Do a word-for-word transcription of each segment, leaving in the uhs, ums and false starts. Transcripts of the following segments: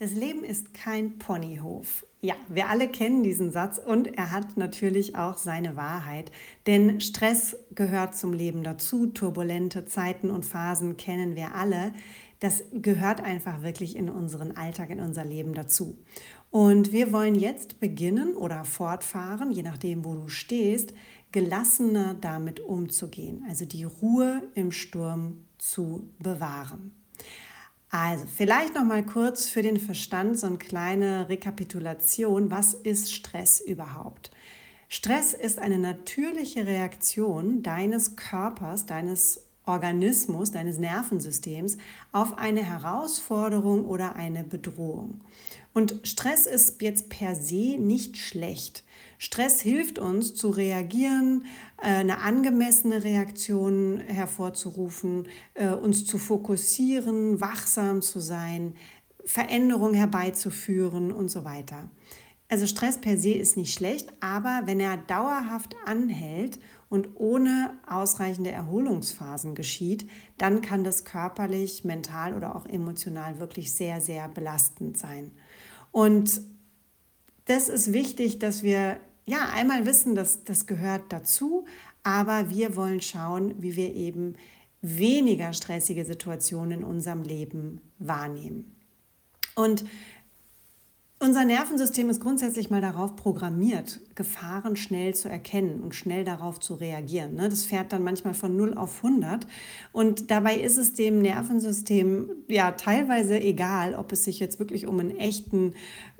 Das Leben ist kein Ponyhof. Ja, wir alle kennen diesen Satz und er hat natürlich auch seine Wahrheit. Denn Stress gehört zum Leben dazu. Turbulente Zeiten und Phasen kennen wir alle. Das gehört einfach wirklich in unseren Alltag, in unser Leben dazu. Und wir wollen jetzt beginnen oder fortfahren, je nachdem, wo du stehst, gelassener damit umzugehen. Also die Ruhe im Sturm zu bewahren. Also vielleicht noch mal kurz für den Verstand so eine kleine Rekapitulation. Was ist Stress überhaupt? Stress ist eine natürliche Reaktion deines Körpers, deines Organismus, deines Nervensystems auf eine Herausforderung oder eine Bedrohung. Und Stress ist jetzt per se nicht schlecht. Stress hilft uns zu reagieren, eine angemessene Reaktion hervorzurufen, uns zu fokussieren, wachsam zu sein, Veränderungen herbeizuführen und so weiter. Also Stress per se ist nicht schlecht, aber wenn er dauerhaft anhält und ohne ausreichende Erholungsphasen geschieht, dann kann das körperlich, mental oder auch emotional wirklich sehr, sehr belastend sein. Und das ist wichtig, dass wir ja einmal wissen, dass das gehört dazu, aber wir wollen schauen, wie wir eben weniger stressige Situationen in unserem Leben wahrnehmen. Und unser Nervensystem ist grundsätzlich mal darauf programmiert, Gefahren schnell zu erkennen und schnell darauf zu reagieren. Das fährt dann manchmal von null auf hundert und dabei ist es dem Nervensystem ja teilweise egal, ob es sich jetzt wirklich um einen echten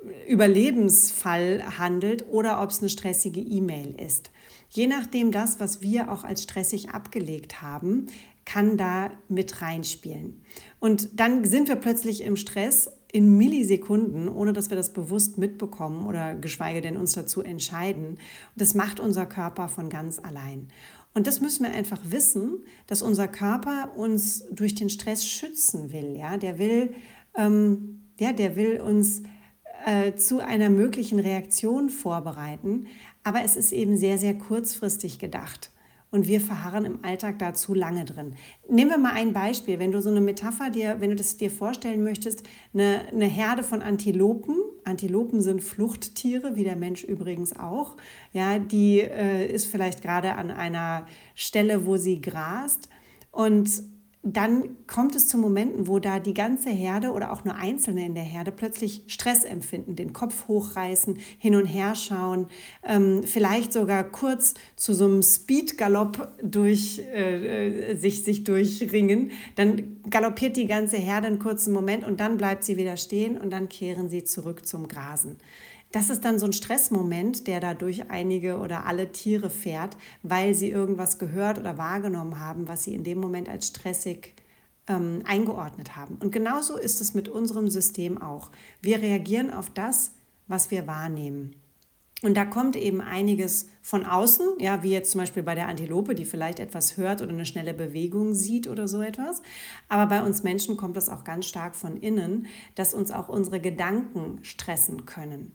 Überlebensfall handelt oder ob es eine stressige E-Mail ist. Je nachdem das, was wir auch als stressig abgelegt haben, kann da mit reinspielen. Und dann sind wir plötzlich im Stress in Millisekunden, ohne dass wir das bewusst mitbekommen oder geschweige denn uns dazu entscheiden. Und das macht unser Körper von ganz allein. Und das müssen wir einfach wissen, dass unser Körper uns durch den Stress schützen will. Ja? Der will, ähm, ja, der will uns äh, zu einer möglichen Reaktion vorbereiten, aber es ist eben sehr, sehr kurzfristig gedacht. Und wir verharren im Alltag da zu lange drin. Nehmen wir mal ein Beispiel. Wenn du so eine Metapher dir, wenn du das dir vorstellen möchtest, eine, eine Herde von Antilopen. Antilopen sind Fluchttiere, wie der Mensch übrigens auch. Ja, die äh, ist vielleicht gerade an einer Stelle, wo sie grast. Und dann kommt es zu Momenten, wo da die ganze Herde oder auch nur Einzelne in der Herde plötzlich Stress empfinden, den Kopf hochreißen, hin und her schauen, ähm, vielleicht sogar kurz zu so einem Speed-Galopp durch, äh, sich, sich durchringen. Dann galoppiert die ganze Herde einen kurzen Moment und dann bleibt sie wieder stehen und dann kehren sie zurück zum Grasen. Das ist dann so ein Stressmoment, der da durch einige oder alle Tiere fährt, weil sie irgendwas gehört oder wahrgenommen haben, was sie in dem Moment als stressig ähm, eingeordnet haben. Und genauso ist es mit unserem System auch. Wir reagieren auf das, was wir wahrnehmen. Und da kommt eben einiges von außen, ja, wie jetzt zum Beispiel bei der Antilope, die vielleicht etwas hört oder eine schnelle Bewegung sieht oder so etwas. Aber bei uns Menschen kommt das auch ganz stark von innen, dass uns auch unsere Gedanken stressen können.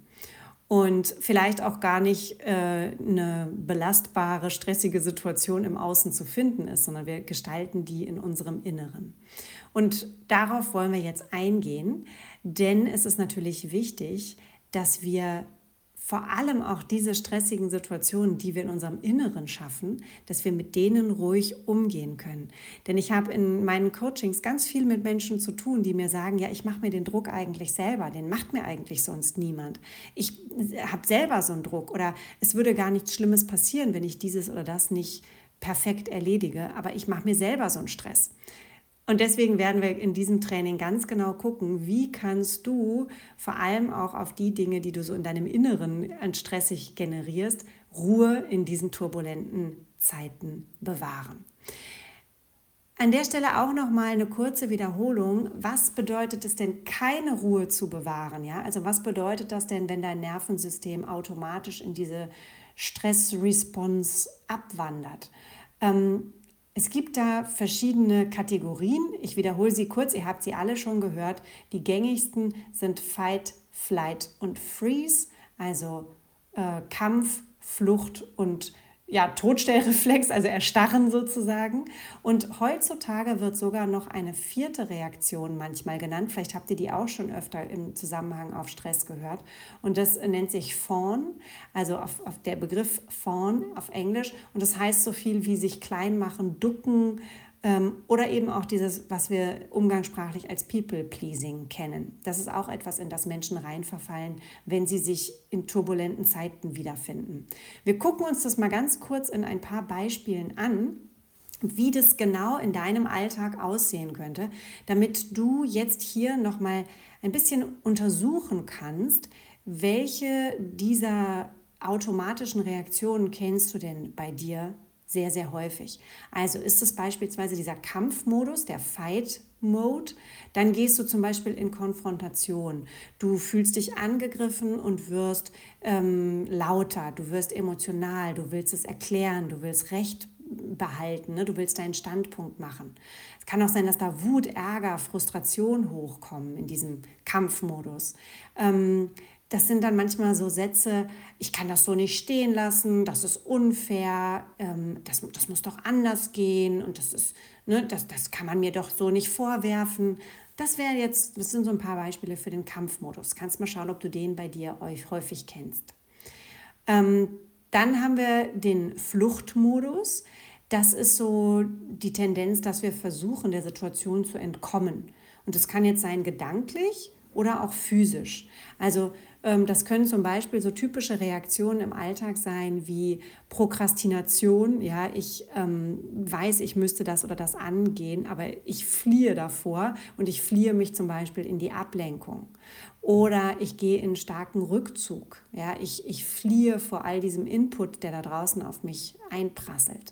Und vielleicht auch gar nicht äh, eine belastbare, stressige Situation im Außen zu finden ist, sondern wir gestalten die in unserem Inneren. Und darauf wollen wir jetzt eingehen, denn es ist natürlich wichtig, dass wir vor allem auch diese stressigen Situationen, die wir in unserem Inneren schaffen, dass wir mit denen ruhig umgehen können. Denn ich habe in meinen Coachings ganz viel mit Menschen zu tun, die mir sagen, ja, ich mache mir den Druck eigentlich selber, den macht mir eigentlich sonst niemand. Ich habe selber so einen Druck oder es würde gar nichts Schlimmes passieren, wenn ich dieses oder das nicht perfekt erledige, aber ich mache mir selber so einen Stress. Und deswegen werden wir in diesem Training ganz genau gucken, wie kannst du vor allem auch auf die Dinge, die du so in deinem Inneren an stressig generierst, Ruhe in diesen turbulenten Zeiten bewahren. An der Stelle auch noch mal eine kurze Wiederholung. Was bedeutet es denn, keine Ruhe zu bewahren? Ja? Also was bedeutet das denn, wenn dein Nervensystem automatisch in diese Stress-Response abwandert? Ähm, Es gibt da verschiedene Kategorien. Ich wiederhole sie kurz, ihr habt sie alle schon gehört. Die gängigsten sind Fight, Flight und Freeze, also äh, Kampf, Flucht und ja, Todstellreflex, also Erstarren sozusagen. Und heutzutage wird sogar noch eine vierte Reaktion manchmal genannt. Vielleicht habt ihr die auch schon öfter im Zusammenhang auf Stress gehört. Und das nennt sich Fawn, also auf, auf der Begriff Fawn auf Englisch. Und das heißt so viel wie sich klein machen, ducken, ähm, oder eben auch dieses, was wir umgangssprachlich als People-Pleasing kennen. Das ist auch etwas, in das Menschen reinverfallen, wenn sie sich in turbulenten Zeiten wiederfinden. Wir gucken uns das mal ganz kurz in ein paar Beispielen an, wie das genau in deinem Alltag aussehen könnte, damit du jetzt hier nochmal ein bisschen untersuchen kannst, welche dieser automatischen Reaktionen kennst du denn bei dir sehr, sehr häufig. Also ist es beispielsweise dieser Kampfmodus, der Fight-Mode, dann gehst du zum Beispiel in Konfrontation. Du fühlst dich angegriffen und wirst ähm, lauter, du wirst emotional, du willst es erklären, du willst Recht behalten, ne? Du willst deinen Standpunkt machen. Es kann auch sein, dass da Wut, Ärger, Frustration hochkommen in diesem Kampfmodus. Ähm, Das sind dann manchmal so Sätze, ich kann das so nicht stehen lassen, das ist unfair, ähm, das, das muss doch anders gehen und das ist, ne, das, das kann man mir doch so nicht vorwerfen. Das wäre jetzt, das sind so ein paar Beispiele für den Kampfmodus. Kannst mal schauen, ob du den bei dir euch häufig kennst. Ähm, Dann haben wir den Fluchtmodus. Das ist so die Tendenz, dass wir versuchen, der Situation zu entkommen. Und das kann jetzt sein gedanklich oder auch physisch. Also ähm, das können zum Beispiel so typische Reaktionen im Alltag sein wie Prokrastination. Ja, ich ähm, weiß, ich müsste das oder das angehen, aber ich fliehe davor und ich fliehe mich zum Beispiel in die Ablenkung. Oder ich gehe in starken Rückzug. Ja, ich, ich fliehe vor all diesem Input, der da draußen auf mich einprasselt.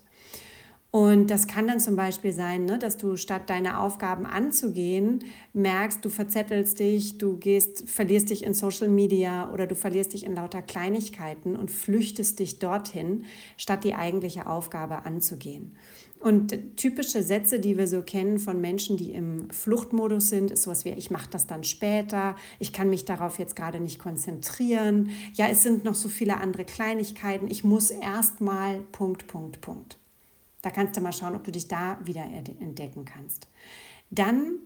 Und das kann dann zum Beispiel sein, ne, dass du statt deine Aufgaben anzugehen, merkst, du verzettelst dich, du gehst, verlierst dich in Social Media oder du verlierst dich in lauter Kleinigkeiten und flüchtest dich dorthin, statt die eigentliche Aufgabe anzugehen. Und typische Sätze, die wir so kennen von Menschen, die im Fluchtmodus sind, ist sowas wie, ich mache das dann später, ich kann mich darauf jetzt gerade nicht konzentrieren, ja, es sind noch so viele andere Kleinigkeiten, ich muss erst mal Punkt, Punkt, Punkt. Da kannst du mal schauen, ob du dich da wieder entdecken kannst. Dann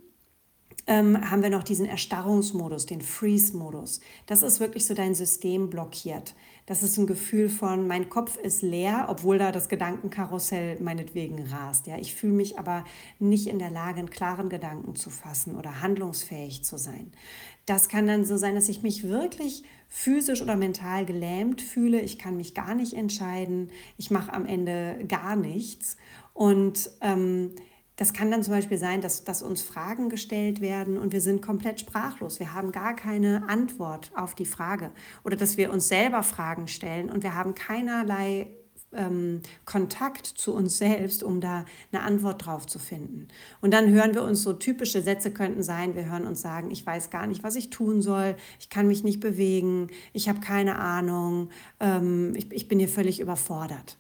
ähm, haben wir noch diesen Erstarrungsmodus, den Freeze-Modus. Das ist wirklich so, dein System blockiert. Das ist ein Gefühl von, mein Kopf ist leer, obwohl da das Gedankenkarussell meinetwegen rast. Ja? Ich fühle mich aber nicht in der Lage, einen klaren Gedanken zu fassen oder handlungsfähig zu sein. Das kann dann so sein, dass ich mich wirklich physisch oder mental gelähmt fühle. Ich kann mich gar nicht entscheiden. Ich mache am Ende gar nichts. Und ähm, das kann dann zum Beispiel sein, dass, dass uns Fragen gestellt werden und wir sind komplett sprachlos. Wir haben gar keine Antwort auf die Frage. Oder dass wir uns selber Fragen stellen und wir haben keinerlei ähm, Kontakt zu uns selbst, um da eine Antwort drauf zu finden. Und dann hören wir uns so typische Sätze könnten sein, wir hören uns sagen, ich weiß gar nicht, was ich tun soll, ich kann mich nicht bewegen, ich habe keine Ahnung, ähm, ich, ich bin hier völlig überfordert.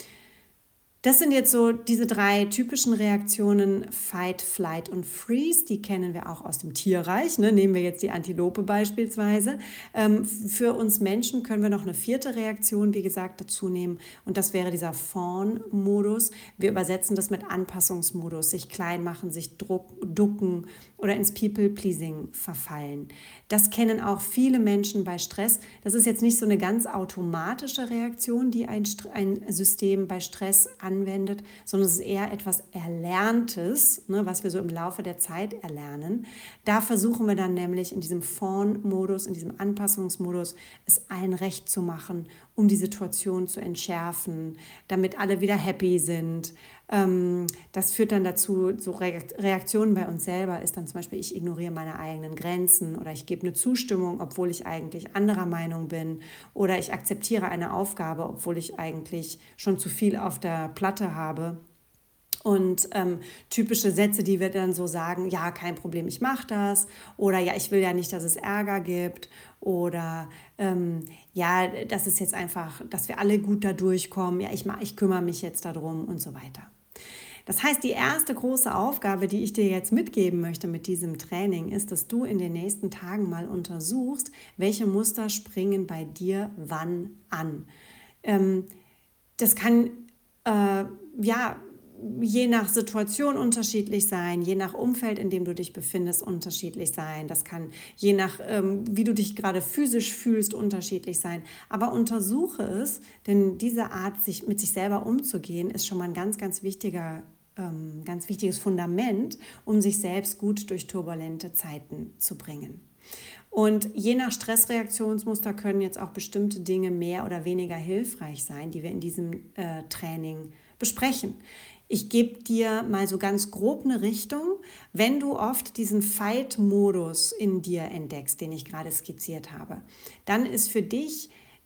Das sind jetzt so diese drei typischen Reaktionen, Fight, Flight und Freeze. Die kennen wir auch aus dem Tierreich. Ne? Nehmen wir jetzt die Antilope beispielsweise. Ähm, für uns Menschen können wir noch eine vierte Reaktion, wie gesagt, dazu nehmen. Und das wäre dieser Fawn-Modus. Wir übersetzen das mit Anpassungsmodus, sich klein machen, sich druck, ducken oder ins People-Pleasing verfallen. Das kennen auch viele Menschen bei Stress. Das ist jetzt nicht so eine ganz automatische Reaktion, die ein, ein System bei Stress anwendet, sondern es ist eher etwas Erlerntes, ne, was wir so im Laufe der Zeit erlernen. Da versuchen wir dann nämlich in diesem Fawn-Modus, in diesem Anpassungsmodus, es allen recht zu machen, um die Situation zu entschärfen, damit alle wieder happy sind. Das führt dann dazu, so Reaktionen bei uns selber ist dann zum Beispiel, ich ignoriere meine eigenen Grenzen oder ich gebe eine Zustimmung, obwohl ich eigentlich anderer Meinung bin oder ich akzeptiere eine Aufgabe, obwohl ich eigentlich schon zu viel auf der Platte habe. Und ähm, typische Sätze, die wir dann so sagen, ja, kein Problem, ich mache das. Oder ja, ich will ja nicht, dass es Ärger gibt. Oder ähm, ja, das ist jetzt einfach, dass wir alle gut da durchkommen. Ja, ich, ich kümmere mich jetzt darum und so weiter. Das heißt, die erste große Aufgabe, die ich dir jetzt mitgeben möchte mit diesem Training, ist, dass du in den nächsten Tagen mal untersuchst, welche Muster springen bei dir wann an. Ähm, das kann äh, ja je nach Situation unterschiedlich sein, je nach Umfeld, in dem du dich befindest, unterschiedlich sein. Das kann je nach, ähm, wie du dich gerade physisch fühlst, unterschiedlich sein. Aber untersuche es, denn diese Art, sich mit sich selber umzugehen, ist schon mal ein ganz, ganz wichtiger, ähm, ganz wichtiges Fundament, um sich selbst gut durch turbulente Zeiten zu bringen. Und je nach Stressreaktionsmuster können jetzt auch bestimmte Dinge mehr oder weniger hilfreich sein, die wir in diesem äh, Training besprechen. Ich gebe dir mal so ganz grob eine Richtung. Wenn du oft diesen Fight-Modus in dir entdeckst, den ich gerade skizziert habe, dann ist für dich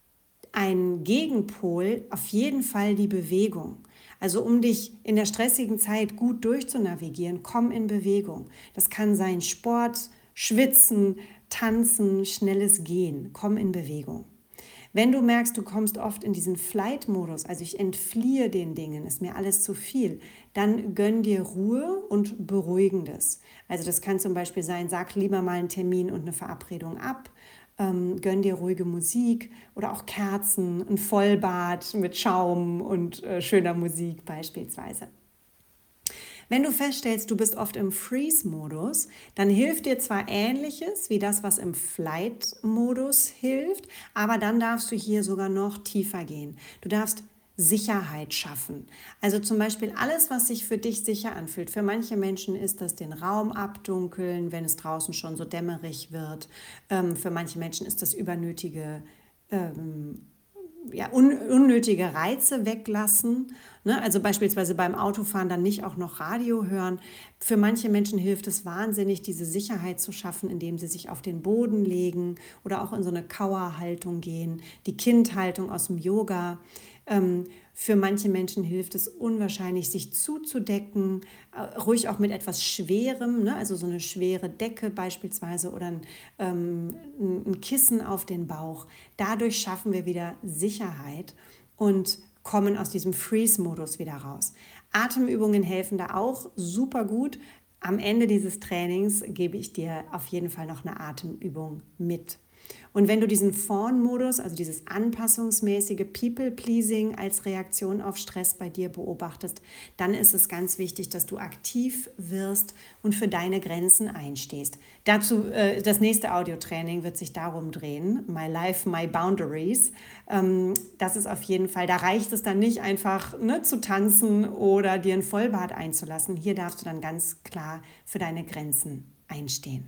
ein Gegenpol auf jeden Fall die Bewegung. Also um dich in der stressigen Zeit gut durchzunavigieren, komm in Bewegung. Das kann sein Sport, Schwitzen, Tanzen, schnelles Gehen. Komm in Bewegung. Wenn du merkst, du kommst oft in diesen Flight-Modus, also ich entfliehe den Dingen, ist mir alles zu viel, dann gönn dir Ruhe und Beruhigendes. Also das kann zum Beispiel sein, sag lieber mal einen Termin und eine Verabredung ab, ähm, gönn dir ruhige Musik oder auch Kerzen, ein Vollbad mit Schaum und äh, schöner Musik beispielsweise. Wenn du feststellst, du bist oft im Freeze-Modus, dann hilft dir zwar Ähnliches wie das, was im Flight-Modus hilft, aber dann darfst du hier sogar noch tiefer gehen. Du darfst Sicherheit schaffen. Also zum Beispiel alles, was sich für dich sicher anfühlt. Für manche Menschen ist das den Raum abdunkeln, wenn es draußen schon so dämmerig wird. Ähm, für manche Menschen ist das übernötige ähm, ja, un, unnötige Reize weglassen, ne? Also beispielsweise beim Autofahren dann nicht auch noch Radio hören. Für manche Menschen hilft es wahnsinnig, diese Sicherheit zu schaffen, indem sie sich auf den Boden legen oder auch in so eine Kauerhaltung gehen, die Kindhaltung aus dem Yoga. Ähm, für manche Menschen hilft es unwahrscheinlich, sich zuzudecken, äh, ruhig auch mit etwas Schwerem, ne? Also so eine schwere Decke beispielsweise oder ein, ähm, ein Kissen auf den Bauch. Dadurch schaffen wir wieder Sicherheit und kommen aus diesem Freeze-Modus wieder raus. Atemübungen helfen da auch super gut. Am Ende dieses Trainings gebe ich dir auf jeden Fall noch eine Atemübung mit. Und wenn du diesen Fawn-Modus, also dieses anpassungsmäßige People-Pleasing als Reaktion auf Stress bei dir beobachtest, dann ist es ganz wichtig, dass du aktiv wirst und für deine Grenzen einstehst. Dazu, äh, das nächste Audiotraining wird sich darum drehen, My Life, My Boundaries. Ähm, das ist auf jeden Fall, da reicht es dann nicht einfach, ne, zu tanzen oder dir ein Vollbad einzulassen. Hier darfst du dann ganz klar für deine Grenzen einstehen.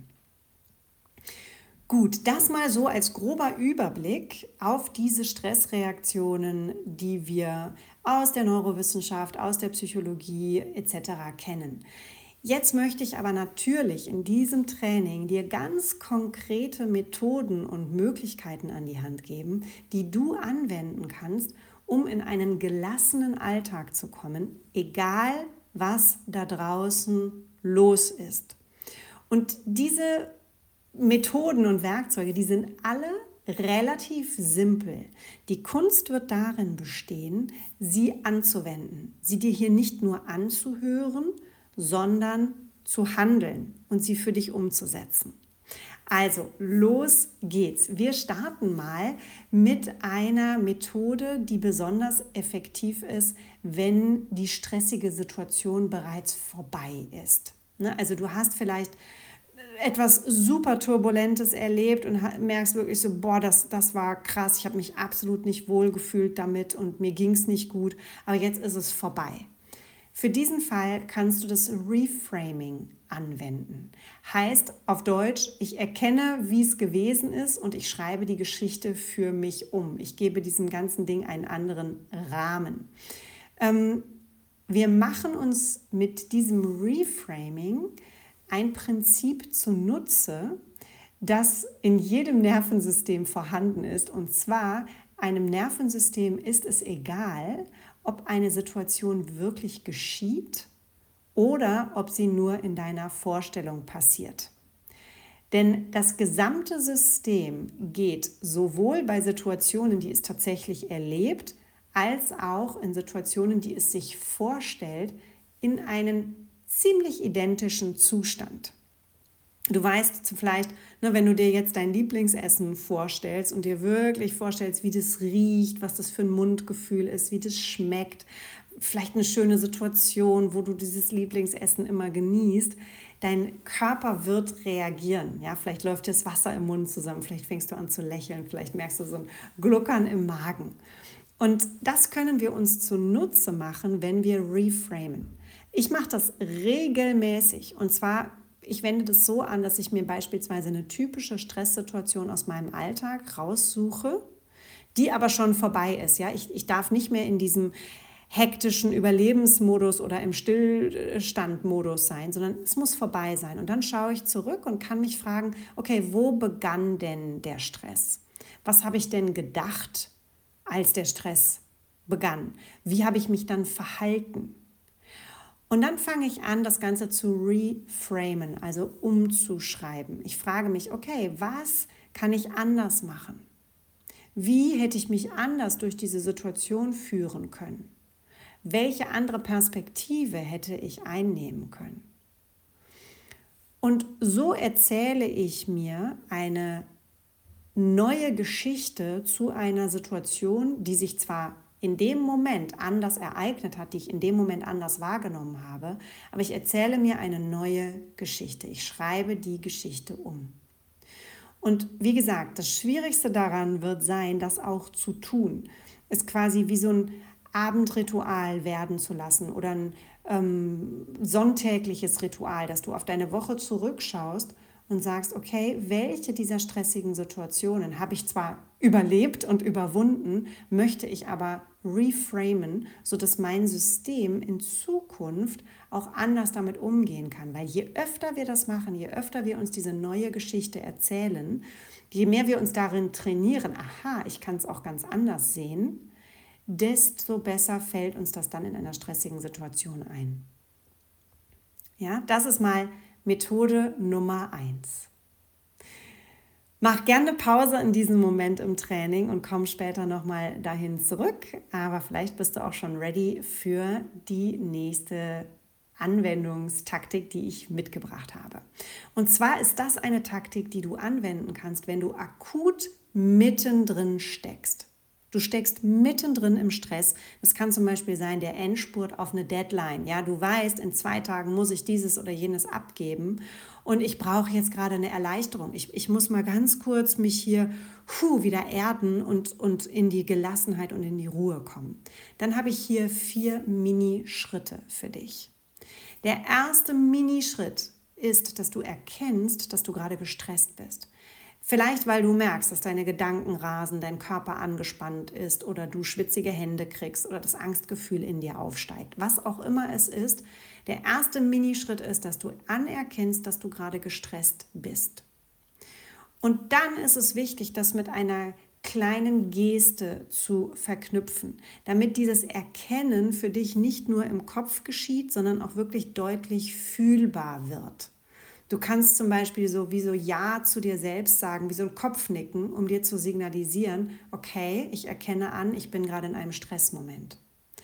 Gut, das mal so als grober Überblick auf diese Stressreaktionen, die wir aus der Neurowissenschaft, aus der Psychologie et cetera kennen. Jetzt möchte ich aber natürlich in diesem Training dir ganz konkrete Methoden und Möglichkeiten an die Hand geben, die du anwenden kannst, um in einen gelassenen Alltag zu kommen, egal was da draußen los ist. Und diese Methoden und Werkzeuge, die sind alle relativ simpel. Die Kunst wird darin bestehen, sie anzuwenden, sie dir hier nicht nur anzuhören, sondern zu handeln und sie für dich umzusetzen. Also, los geht's. Wir starten mal mit einer Methode, die besonders effektiv ist, wenn die stressige Situation bereits vorbei ist. Also du hast vielleicht etwas super Turbulentes erlebt und merkst wirklich so, boah, das, das war krass, ich habe mich absolut nicht wohl gefühlt damit und mir ging es nicht gut, aber jetzt ist es vorbei. Für diesen Fall kannst du das Reframing anwenden. Heißt auf Deutsch, ich erkenne, wie es gewesen ist und ich schreibe die Geschichte für mich um. Ich gebe diesem ganzen Ding einen anderen Rahmen. Ähm, wir machen uns mit diesem Reframing ein Prinzip zunutze, das in jedem Nervensystem vorhanden ist. Und zwar, einem Nervensystem ist es egal, ob eine Situation wirklich geschieht oder ob sie nur in deiner Vorstellung passiert. Denn das gesamte System geht sowohl bei Situationen, die es tatsächlich erlebt, als auch in Situationen, die es sich vorstellt, in einen ziemlich identischen Zustand. Du weißt vielleicht, ne, wenn du dir jetzt dein Lieblingsessen vorstellst und dir wirklich vorstellst, wie das riecht, was das für ein Mundgefühl ist, wie das schmeckt, vielleicht eine schöne Situation, wo du dieses Lieblingsessen immer genießt, dein Körper wird reagieren. Ja, vielleicht läuft dir das Wasser im Mund zusammen, vielleicht fängst du an zu lächeln, vielleicht merkst du so ein Gluckern im Magen. Und das können wir uns zunutze machen, wenn wir reframen. Ich mache das regelmäßig und zwar, ich wende das so an, dass ich mir beispielsweise eine typische Stresssituation aus meinem Alltag raussuche, die aber schon vorbei ist. Ja? Ich, ich darf nicht mehr in diesem hektischen Überlebensmodus oder im Stillstandmodus sein, sondern es muss vorbei sein. Und dann schaue ich zurück und kann mich fragen, okay, wo begann denn der Stress? Was habe ich denn gedacht, als der Stress begann? Wie habe ich mich dann verhalten? Und dann fange ich an, das Ganze zu reframen, also umzuschreiben. Ich frage mich, okay, was kann ich anders machen? Wie hätte ich mich anders durch diese Situation führen können? Welche andere Perspektive hätte ich einnehmen können? Und so erzähle ich mir eine neue Geschichte zu einer Situation, die sich zwar in dem Moment anders ereignet hat, die ich in dem Moment anders wahrgenommen habe, aber ich erzähle mir eine neue Geschichte. Ich schreibe die Geschichte um. Und wie gesagt, das Schwierigste daran wird sein, das auch zu tun. Es quasi wie so ein Abendritual werden zu lassen oder ein ähm, sonntägliches Ritual, dass du auf deine Woche zurückschaust und sagst, okay, welche dieser stressigen Situationen habe ich zwar überlebt und überwunden, möchte ich aber reframen, sodass mein System in Zukunft auch anders damit umgehen kann. Weil je öfter wir das machen, je öfter wir uns diese neue Geschichte erzählen, je mehr wir uns darin trainieren, aha, ich kann es auch ganz anders sehen, desto besser fällt uns das dann in einer stressigen Situation ein. Ja, das ist mal Methode Nummer eins. Mach gerne Pause in diesem Moment im Training und komm später nochmal dahin zurück. Aber vielleicht bist du auch schon ready für die nächste Anwendungstaktik, die ich mitgebracht habe. Und zwar ist das eine Taktik, die du anwenden kannst, wenn du akut mittendrin steckst. Du steckst mittendrin im Stress. Das kann zum Beispiel sein der Endspurt auf eine Deadline. Ja, du weißt, in zwei Tagen muss ich dieses oder jenes abgeben und ich brauche jetzt gerade eine Erleichterung. Ich, ich muss mal ganz kurz mich hier puh, wieder erden und, und in die Gelassenheit und in die Ruhe kommen. Dann habe ich hier vier Mini-Schritte für dich. Der erste Mini-Schritt ist, dass du erkennst, dass du gerade gestresst bist. Vielleicht, weil du merkst, dass deine Gedanken rasen, dein Körper angespannt ist oder du schwitzige Hände kriegst oder das Angstgefühl in dir aufsteigt. Was auch immer es ist, der erste Minischritt ist, dass du anerkennst, dass du gerade gestresst bist. Und dann ist es wichtig, das mit einer kleinen Geste zu verknüpfen, damit dieses Erkennen für dich nicht nur im Kopf geschieht, sondern auch wirklich deutlich fühlbar wird. Du kannst zum Beispiel so wie so Ja zu dir selbst sagen, wie so ein Kopfnicken, um dir zu signalisieren, okay, ich erkenne an, ich bin gerade in einem Stressmoment.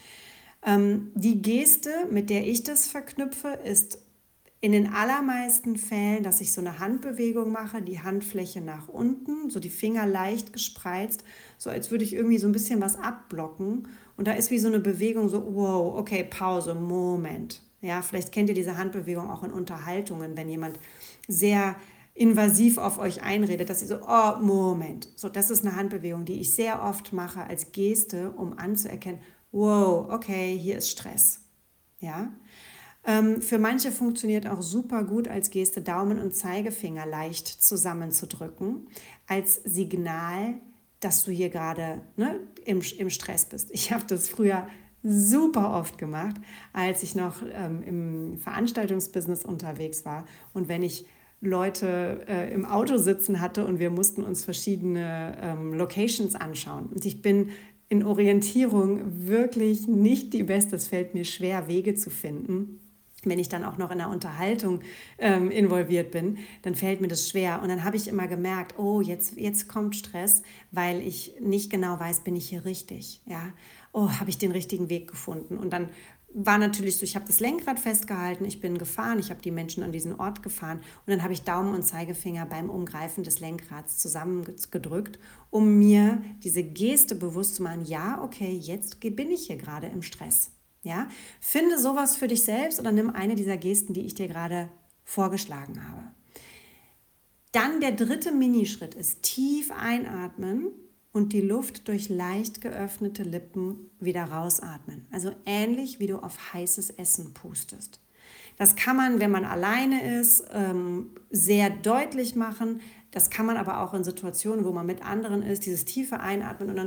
Ähm, die Geste, mit der ich das verknüpfe, ist in den allermeisten Fällen, dass ich so eine Handbewegung mache, die Handfläche nach unten, so die Finger leicht gespreizt, so als würde ich irgendwie so ein bisschen was abblocken. Und da ist wie so eine Bewegung so, wow, okay, Pause, Moment. Ja, vielleicht kennt ihr diese Handbewegung auch in Unterhaltungen, wenn jemand sehr invasiv auf euch einredet, dass ihr so, oh, Moment. So, das ist eine Handbewegung, die ich sehr oft mache als Geste, um anzuerkennen, wow, okay, hier ist Stress. Ja. Ähm, für manche funktioniert auch super gut als Geste, Daumen und Zeigefinger leicht zusammenzudrücken, als Signal, dass du hier gerade ne, im, im Stress bist. Ich habe das früher super oft gemacht, als ich noch ähm, im Veranstaltungsbusiness unterwegs war. Und wenn ich Leute äh, im Auto sitzen hatte und wir mussten uns verschiedene ähm, Locations anschauen. Und ich bin in Orientierung wirklich nicht die Beste. Es fällt mir schwer, Wege zu finden. Wenn ich dann auch noch in einer Unterhaltung ähm, involviert bin, dann fällt mir das schwer. Und dann habe ich immer gemerkt, oh, jetzt, jetzt kommt Stress, weil ich nicht genau weiß, bin ich hier richtig? Ja? Oh, habe ich den richtigen Weg gefunden? Und dann war natürlich so, ich habe das Lenkrad festgehalten, ich bin gefahren, ich habe die Menschen an diesen Ort gefahren und dann habe ich Daumen und Zeigefinger beim Umgreifen des Lenkrads zusammengedrückt, um mir diese Geste bewusst zu machen, ja, okay, jetzt bin ich hier gerade im Stress. Ja? Finde sowas für dich selbst oder nimm eine dieser Gesten, die ich dir gerade vorgeschlagen habe. Dann der dritte Minischritt ist tief einatmen und die Luft durch leicht geöffnete Lippen wieder rausatmen. Also ähnlich wie du auf heißes Essen pustest. Das kann man, wenn man alleine ist, sehr deutlich machen. Das kann man aber auch in Situationen, wo man mit anderen ist, dieses tiefe Einatmen und dann,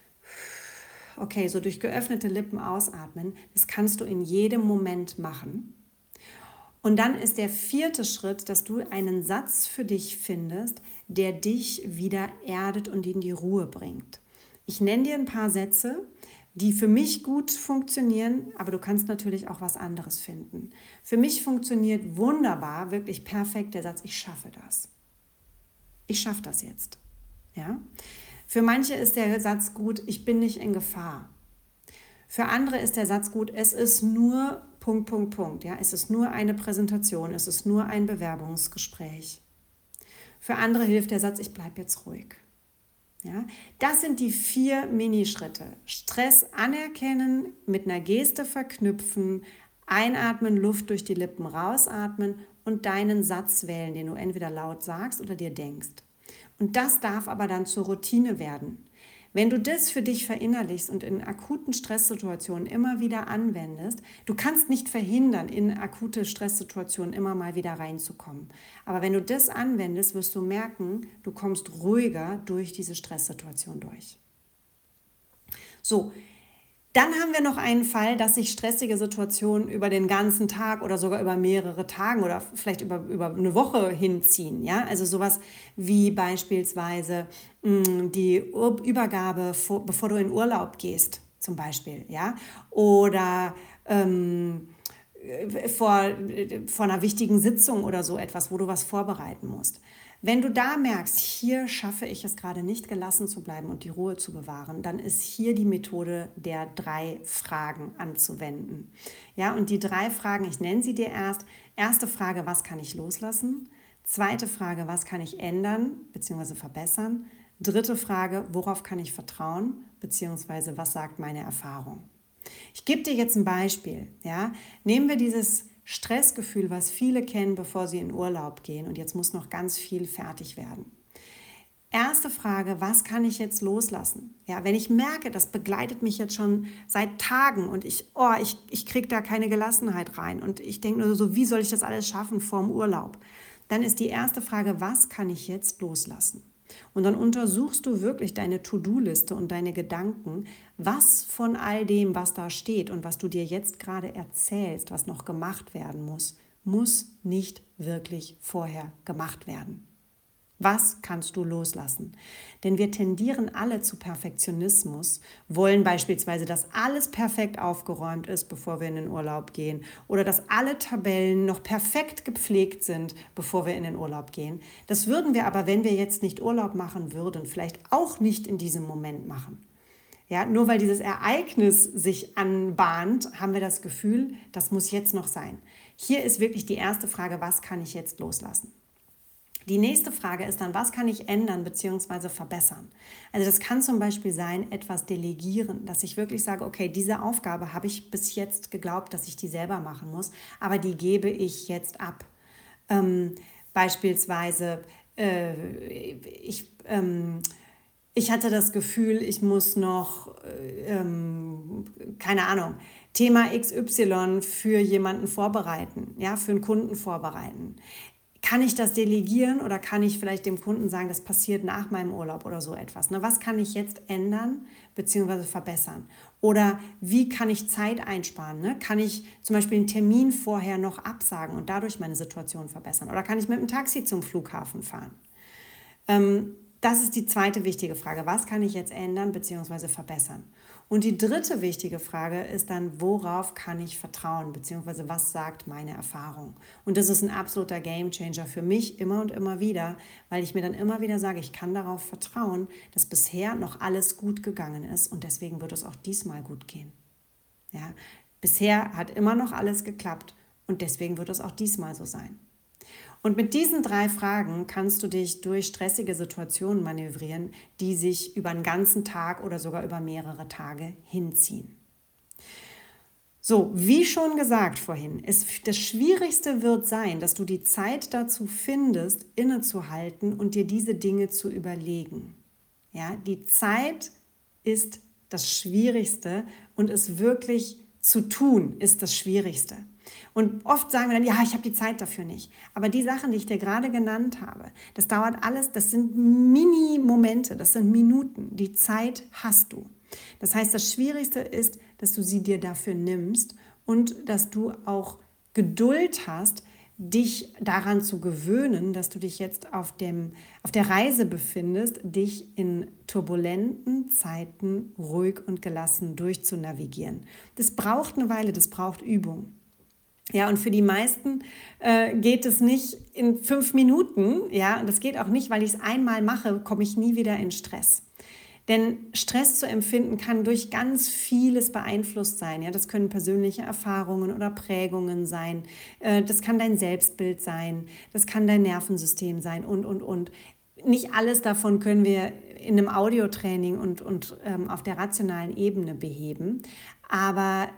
okay, so durch geöffnete Lippen ausatmen. Das kannst du in jedem Moment machen. Und dann ist der vierte Schritt, dass du einen Satz für dich findest, der dich wieder erdet und in die Ruhe bringt. Ich nenne dir ein paar Sätze, die für mich gut funktionieren, aber du kannst natürlich auch was anderes finden. Für mich funktioniert wunderbar, wirklich perfekt der Satz, ich schaffe das. Ich schaffe das jetzt. Ja? Für manche ist der Satz gut, ich bin nicht in Gefahr. Für andere ist der Satz gut, es ist nur Punkt, Punkt, Punkt. Ja? Es ist nur eine Präsentation, es ist nur ein Bewerbungsgespräch. Für andere hilft der Satz, ich bleibe jetzt ruhig. Ja? Das sind die vier Minischritte. Stress anerkennen, mit einer Geste verknüpfen, einatmen, Luft durch die Lippen rausatmen und deinen Satz wählen, den du entweder laut sagst oder dir denkst. Und das darf aber dann zur Routine werden. Wenn du das für dich verinnerlichst und in akuten Stresssituationen immer wieder anwendest, du kannst nicht verhindern, in akute Stresssituationen immer mal wieder reinzukommen. Aber wenn du das anwendest, wirst du merken, du kommst ruhiger durch diese Stresssituation durch. So, dann haben wir noch einen Fall, dass sich stressige Situationen über den ganzen Tag oder sogar über mehrere Tage oder vielleicht über, über eine Woche hinziehen. Ja? Also sowas wie beispielsweise mh, die Übergabe, vor, bevor du in Urlaub gehst, zum Beispiel. Ja? Oder ähm, vor, vor einer wichtigen Sitzung oder so etwas, wo du was vorbereiten musst. Wenn du da merkst, hier schaffe ich es gerade nicht, gelassen zu bleiben und die Ruhe zu bewahren, dann ist hier die Methode der drei Fragen anzuwenden. Ja, und die drei Fragen, ich nenne sie dir erst. Erste Frage, was kann ich loslassen? Zweite Frage, was kann ich ändern bzw. verbessern? Dritte Frage, worauf kann ich vertrauen bzw. was sagt meine Erfahrung? Ich gebe dir jetzt ein Beispiel. Ja? Nehmen wir dieses Stressgefühl, was viele kennen, bevor sie in Urlaub gehen und jetzt muss noch ganz viel fertig werden. Erste Frage, was kann ich jetzt loslassen? Ja, wenn ich merke, das begleitet mich jetzt schon seit Tagen und ich, oh, ich, ich kriege da keine Gelassenheit rein und ich denke nur so, wie soll ich das alles schaffen vor dem Urlaub? Dann ist die erste Frage, was kann ich jetzt loslassen? Und dann untersuchst du wirklich deine To-Do-Liste und deine Gedanken, was von all dem, was da steht und was du dir jetzt gerade erzählst, was noch gemacht werden muss, muss nicht wirklich vorher gemacht werden. Was kannst du loslassen? Denn wir tendieren alle zu Perfektionismus, wollen beispielsweise, dass alles perfekt aufgeräumt ist, bevor wir in den Urlaub gehen oder dass alle Tabellen noch perfekt gepflegt sind, bevor wir in den Urlaub gehen. Das würden wir aber, wenn wir jetzt nicht Urlaub machen würden, vielleicht auch nicht in diesem Moment machen. Ja, nur weil dieses Ereignis sich anbahnt, haben wir das Gefühl, das muss jetzt noch sein. Hier ist wirklich die erste Frage, was kann ich jetzt loslassen? Die nächste Frage ist dann, was kann ich ändern bzw. verbessern? Also das kann zum Beispiel sein, etwas delegieren, dass ich wirklich sage, okay, diese Aufgabe habe ich bis jetzt geglaubt, dass ich die selber machen muss, aber die gebe ich jetzt ab. Ähm, beispielsweise, äh, ich, ähm, ich hatte das Gefühl, ich muss noch, ähm, keine Ahnung, Thema X Y für jemanden vorbereiten, ja, für einen Kunden vorbereiten. Kann ich das delegieren oder kann ich vielleicht dem Kunden sagen, das passiert nach meinem Urlaub oder so etwas? Ne? Was kann ich jetzt ändern bzw. verbessern? Oder wie kann ich Zeit einsparen? Ne? Kann ich zum Beispiel einen Termin vorher noch absagen und dadurch meine Situation verbessern? Oder kann ich mit dem Taxi zum Flughafen fahren? Ähm, das ist die zweite wichtige Frage. Was kann ich jetzt ändern bzw. verbessern? Und die dritte wichtige Frage ist dann, worauf kann ich vertrauen, beziehungsweise was sagt meine Erfahrung? Und das ist ein absoluter Gamechanger für mich immer und immer wieder, weil ich mir dann immer wieder sage, ich kann darauf vertrauen, dass bisher noch alles gut gegangen ist und deswegen wird es auch diesmal gut gehen. Ja? Bisher hat immer noch alles geklappt und deswegen wird es auch diesmal so sein. Und mit diesen drei Fragen kannst du dich durch stressige Situationen manövrieren, die sich über einen ganzen Tag oder sogar über mehrere Tage hinziehen. So, wie schon gesagt vorhin, es, das Schwierigste wird sein, dass du die Zeit dazu findest, innezuhalten und dir diese Dinge zu überlegen. Ja, die Zeit ist das Schwierigste und es wirklich zu tun ist das Schwierigste. Und oft sagen wir dann, ja, ich habe die Zeit dafür nicht. Aber die Sachen, die ich dir gerade genannt habe, das dauert alles, das sind Mini-Momente, das sind Minuten. Die Zeit hast du. Das heißt, das Schwierigste ist, dass du sie dir dafür nimmst und dass du auch Geduld hast, dich daran zu gewöhnen, dass du dich jetzt auf, dem, auf der Reise befindest, dich in turbulenten Zeiten ruhig und gelassen durchzunavigieren. Das braucht eine Weile, das braucht Übung. Ja, und für die meisten äh, geht es nicht in fünf Minuten, ja, und das geht auch nicht, weil ich es einmal mache, komme ich nie wieder in Stress. Denn Stress zu empfinden kann durch ganz vieles beeinflusst sein. Ja? Das können persönliche Erfahrungen oder Prägungen sein. Das kann dein Selbstbild sein. Das kann dein Nervensystem sein und, und, und. Nicht alles davon können wir in einem Audiotraining und, und ähm, auf der rationalen Ebene beheben. Aber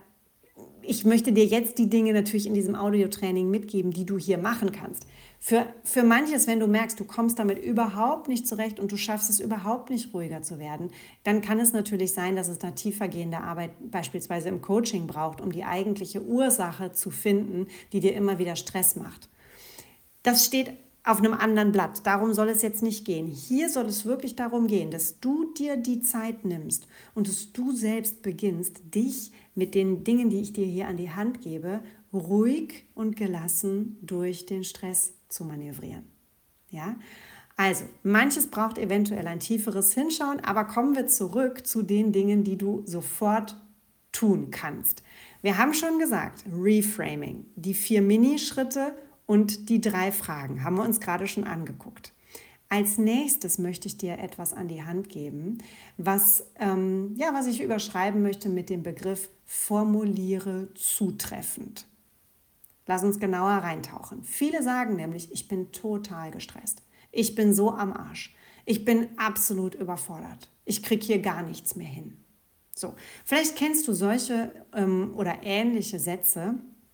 ich möchte dir jetzt die Dinge natürlich in diesem Audiotraining mitgeben, die du hier machen kannst. Für, für manches, wenn du merkst, du kommst damit überhaupt nicht zurecht und du schaffst es überhaupt nicht ruhiger zu werden, dann kann es natürlich sein, dass es eine tiefergehende Arbeit beispielsweise im Coaching braucht, um die eigentliche Ursache zu finden, die dir immer wieder Stress macht. Das steht auf einem anderen Blatt. Darum soll es jetzt nicht gehen. Hier soll es wirklich darum gehen, dass du dir die Zeit nimmst und dass du selbst beginnst, dich mit den Dingen, die ich dir hier an die Hand gebe, ruhig und gelassen durch den Stress zu manövrieren. Ja? Also, manches braucht eventuell ein tieferes Hinschauen, aber kommen wir zurück zu den Dingen, die du sofort tun kannst. Wir haben schon gesagt, Reframing, die vier Minischritte und die drei Fragen haben wir uns gerade schon angeguckt. Als nächstes möchte ich dir etwas an die Hand geben, was, ähm, ja, was ich überschreiben möchte mit dem Begriff formuliere zutreffend. Lass uns genauer reintauchen. Viele sagen nämlich, ich bin total gestresst. Ich bin so am Arsch. Ich bin absolut überfordert. Ich kriege hier gar nichts mehr hin. So, vielleicht kennst du solche ähm, oder ähnliche Sätze,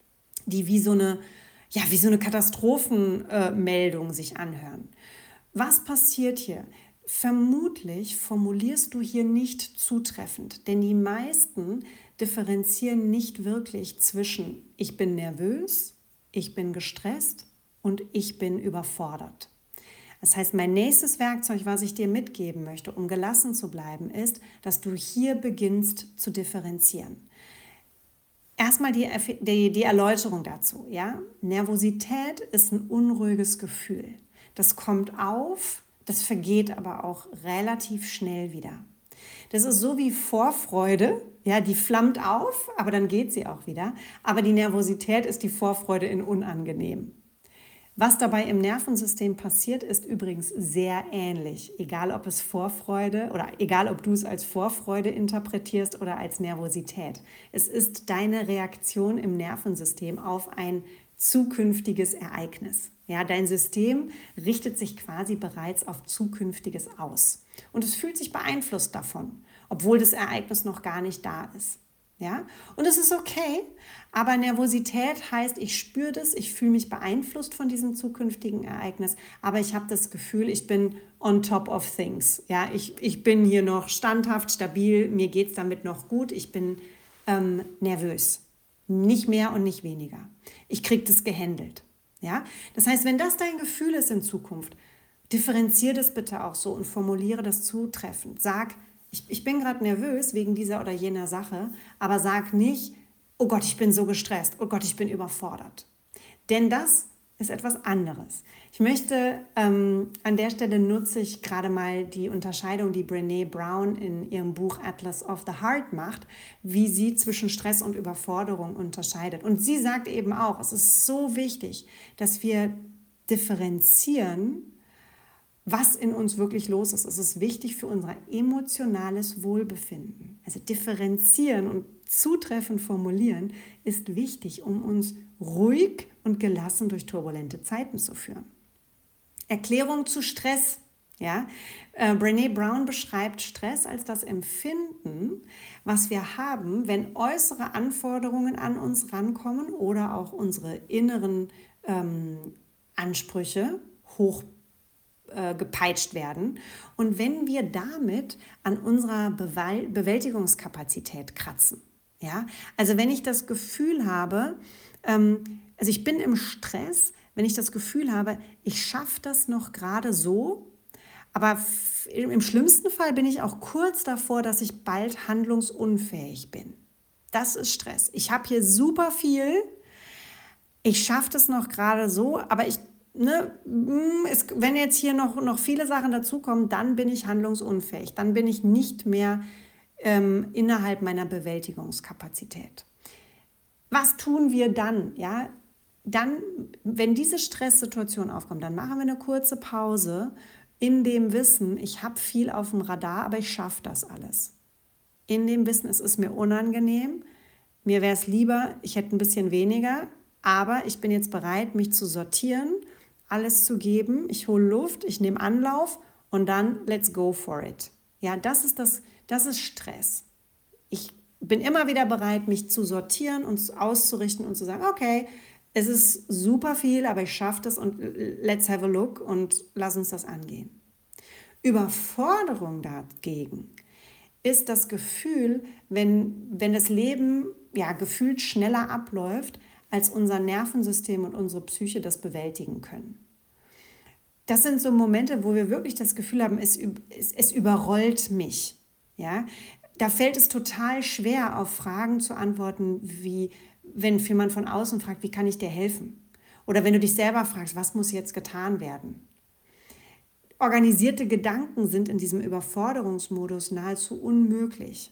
die wie so eine, ja, wie so eine Katastrophenmeldung äh, sich anhören. Was passiert hier? Vermutlich formulierst du hier nicht zutreffend, denn die meisten differenzieren nicht wirklich zwischen ich bin nervös, ich bin gestresst und ich bin überfordert. Das heißt, mein nächstes Werkzeug, was ich dir mitgeben möchte, um gelassen zu bleiben, ist, dass du hier beginnst zu differenzieren. Erstmal die, die, die Erläuterung dazu. Ja? Nervosität ist ein unruhiges Gefühl. Das kommt auf, das vergeht aber auch relativ schnell wieder. Das ist so wie Vorfreude, ja, die flammt auf, aber dann geht sie auch wieder. Aber die Nervosität ist die Vorfreude in unangenehm. Was dabei im Nervensystem passiert, ist übrigens sehr ähnlich, egal ob es Vorfreude oder egal ob du es als Vorfreude interpretierst oder als Nervosität. Es ist deine Reaktion im Nervensystem auf ein zukünftiges Ereignis. Ja, dein System richtet sich quasi bereits auf Zukünftiges aus. Und es fühlt sich beeinflusst davon, obwohl das Ereignis noch gar nicht da ist. Ja? Und es ist okay, aber Nervosität heißt, ich spüre das, ich fühle mich beeinflusst von diesem zukünftigen Ereignis, aber ich habe das Gefühl, ich bin on top of things. Ja? Ich, ich bin hier noch standhaft, stabil, mir geht es damit noch gut, ich bin ähm, nervös. Nicht mehr und nicht weniger. Ich kriege das gehandelt. Ja? Das heißt, wenn das dein Gefühl ist in Zukunft, differenziere das bitte auch so und formuliere das zutreffend. Sag, ich, ich bin gerade nervös wegen dieser oder jener Sache, aber sag nicht, oh Gott, ich bin so gestresst, oh Gott, ich bin überfordert. Denn das ist etwas anderes. Ich möchte, ähm, an der Stelle nutze ich gerade mal die Unterscheidung, die Brené Brown in ihrem Buch Atlas of the Heart macht, wie sie zwischen Stress und Überforderung unterscheidet. Und sie sagt eben auch, es ist so wichtig, dass wir differenzieren was in uns wirklich los ist. Es ist wichtig für unser emotionales Wohlbefinden. Also differenzieren und zutreffend formulieren ist wichtig, um uns ruhig und gelassen durch turbulente Zeiten zu führen. Erklärung zu Stress. Ja? Äh, Brené Brown beschreibt Stress als das Empfinden, was wir haben, wenn äußere Anforderungen an uns rankommen oder auch unsere inneren ähm, Ansprüche hoch äh, gepeitscht werden. Und wenn wir damit an unserer Bewal- Bewältigungskapazität kratzen. Ja? Also wenn ich das Gefühl habe, ähm, also ich bin im Stress, wenn ich das Gefühl habe, ich schaffe das noch gerade so, aber im schlimmsten Fall bin ich auch kurz davor, dass ich bald handlungsunfähig bin. Das ist Stress. Ich habe hier super viel, ich schaffe das noch gerade so, aber ich, ne, es, wenn jetzt hier noch, noch viele Sachen dazukommen, dann bin ich handlungsunfähig. Dann bin ich nicht mehr ähm, innerhalb meiner Bewältigungskapazität. Was tun wir dann? Ja, dann, wenn diese Stresssituation aufkommt, dann machen wir eine kurze Pause in dem Wissen, ich habe viel auf dem Radar, aber ich schaffe das alles. In dem Wissen, es ist mir unangenehm, mir wäre es lieber, ich hätte ein bisschen weniger, aber ich bin jetzt bereit, mich zu sortieren, alles zu geben, ich hole Luft, ich nehme Anlauf und dann let's go for it. Ja, das ist das, das ist Stress. Ich bin immer wieder bereit, mich zu sortieren und auszurichten und zu sagen, okay, es ist super viel, aber ich schaffe das und let's have a look und lass uns das angehen. Überforderung dagegen ist das Gefühl, wenn, wenn das Leben ja, gefühlt schneller abläuft, als unser Nervensystem und unsere Psyche das bewältigen können. Das sind so Momente, wo wir wirklich das Gefühl haben, es, es, es überrollt mich. Ja? Da fällt es total schwer, auf Fragen zu antworten, wie wenn jemand von außen fragt, wie kann ich dir helfen? Oder wenn du dich selber fragst, was muss jetzt getan werden? Organisierte Gedanken sind in diesem Überforderungsmodus nahezu unmöglich.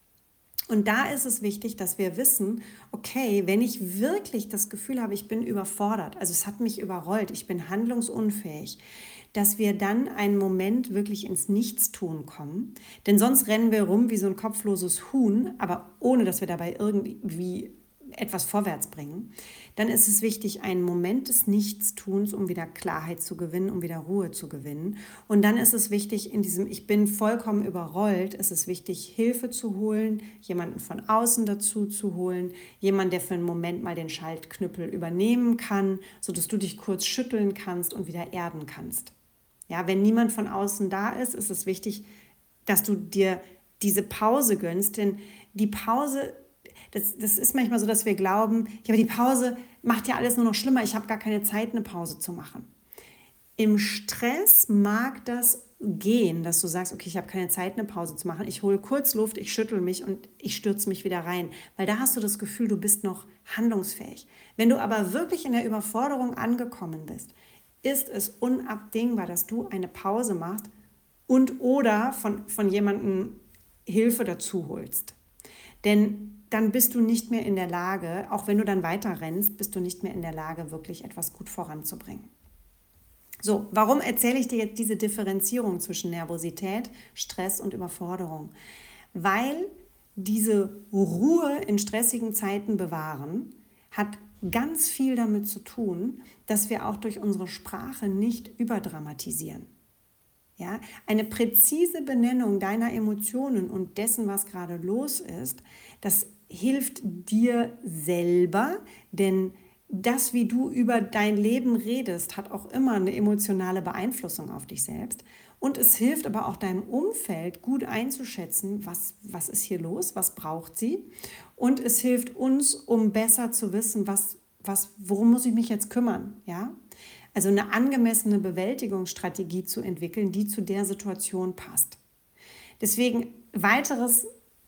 Und da ist es wichtig, dass wir wissen, okay, wenn ich wirklich das Gefühl habe, ich bin überfordert, also es hat mich überrollt, ich bin handlungsunfähig, dass wir dann einen Moment wirklich ins Nichtstun kommen. Denn sonst rennen wir rum wie so ein kopfloses Huhn, aber ohne, dass wir dabei irgendwie etwas vorwärts bringen. Dann ist es wichtig, einen Moment des Nichtstuns, um wieder Klarheit zu gewinnen, um wieder Ruhe zu gewinnen. Und dann ist es wichtig, in diesem Ich bin vollkommen überrollt, ist es wichtig, Hilfe zu holen, jemanden von außen dazu zu holen, jemanden, der für einen Moment mal den Schaltknüppel übernehmen kann, sodass du dich kurz schütteln kannst und wieder erden kannst. Ja, wenn niemand von außen da ist, ist es wichtig, dass du dir diese Pause gönnst, denn die Pause, das, das ist manchmal so, dass wir glauben, ja, aber die Pause macht ja alles nur noch schlimmer, ich habe gar keine Zeit, eine Pause zu machen. Im Stress mag das gehen, dass du sagst, okay, ich habe keine Zeit, eine Pause zu machen, ich hole kurz Luft, ich schüttel mich und ich stürze mich wieder rein, weil da hast du das Gefühl, du bist noch handlungsfähig. Wenn du aber wirklich in der Überforderung angekommen bist, ist es unabdingbar, dass du eine Pause machst und oder von, von jemandem Hilfe dazu holst. Denn dann bist du nicht mehr in der Lage, auch wenn du dann weiter rennst, bist du nicht mehr in der Lage, wirklich etwas gut voranzubringen. So, warum erzähle ich dir jetzt diese Differenzierung zwischen Nervosität, Stress und Überforderung? Weil diese Ruhe in stressigen Zeiten bewahren hat ganz viel damit zu tun, dass wir auch durch unsere Sprache nicht überdramatisieren. Ja, eine präzise Benennung deiner Emotionen und dessen, was gerade los ist, das hilft dir selber, denn das, wie du über dein Leben redest, hat auch immer eine emotionale Beeinflussung auf dich selbst. Und es hilft aber auch deinem Umfeld gut einzuschätzen, was, was ist hier los, was braucht sie. Und es hilft uns, um besser zu wissen, was, was, worum muss ich mich jetzt kümmern. Ja? Also eine angemessene Bewältigungsstrategie zu entwickeln, die zu der Situation passt. Deswegen weiteres,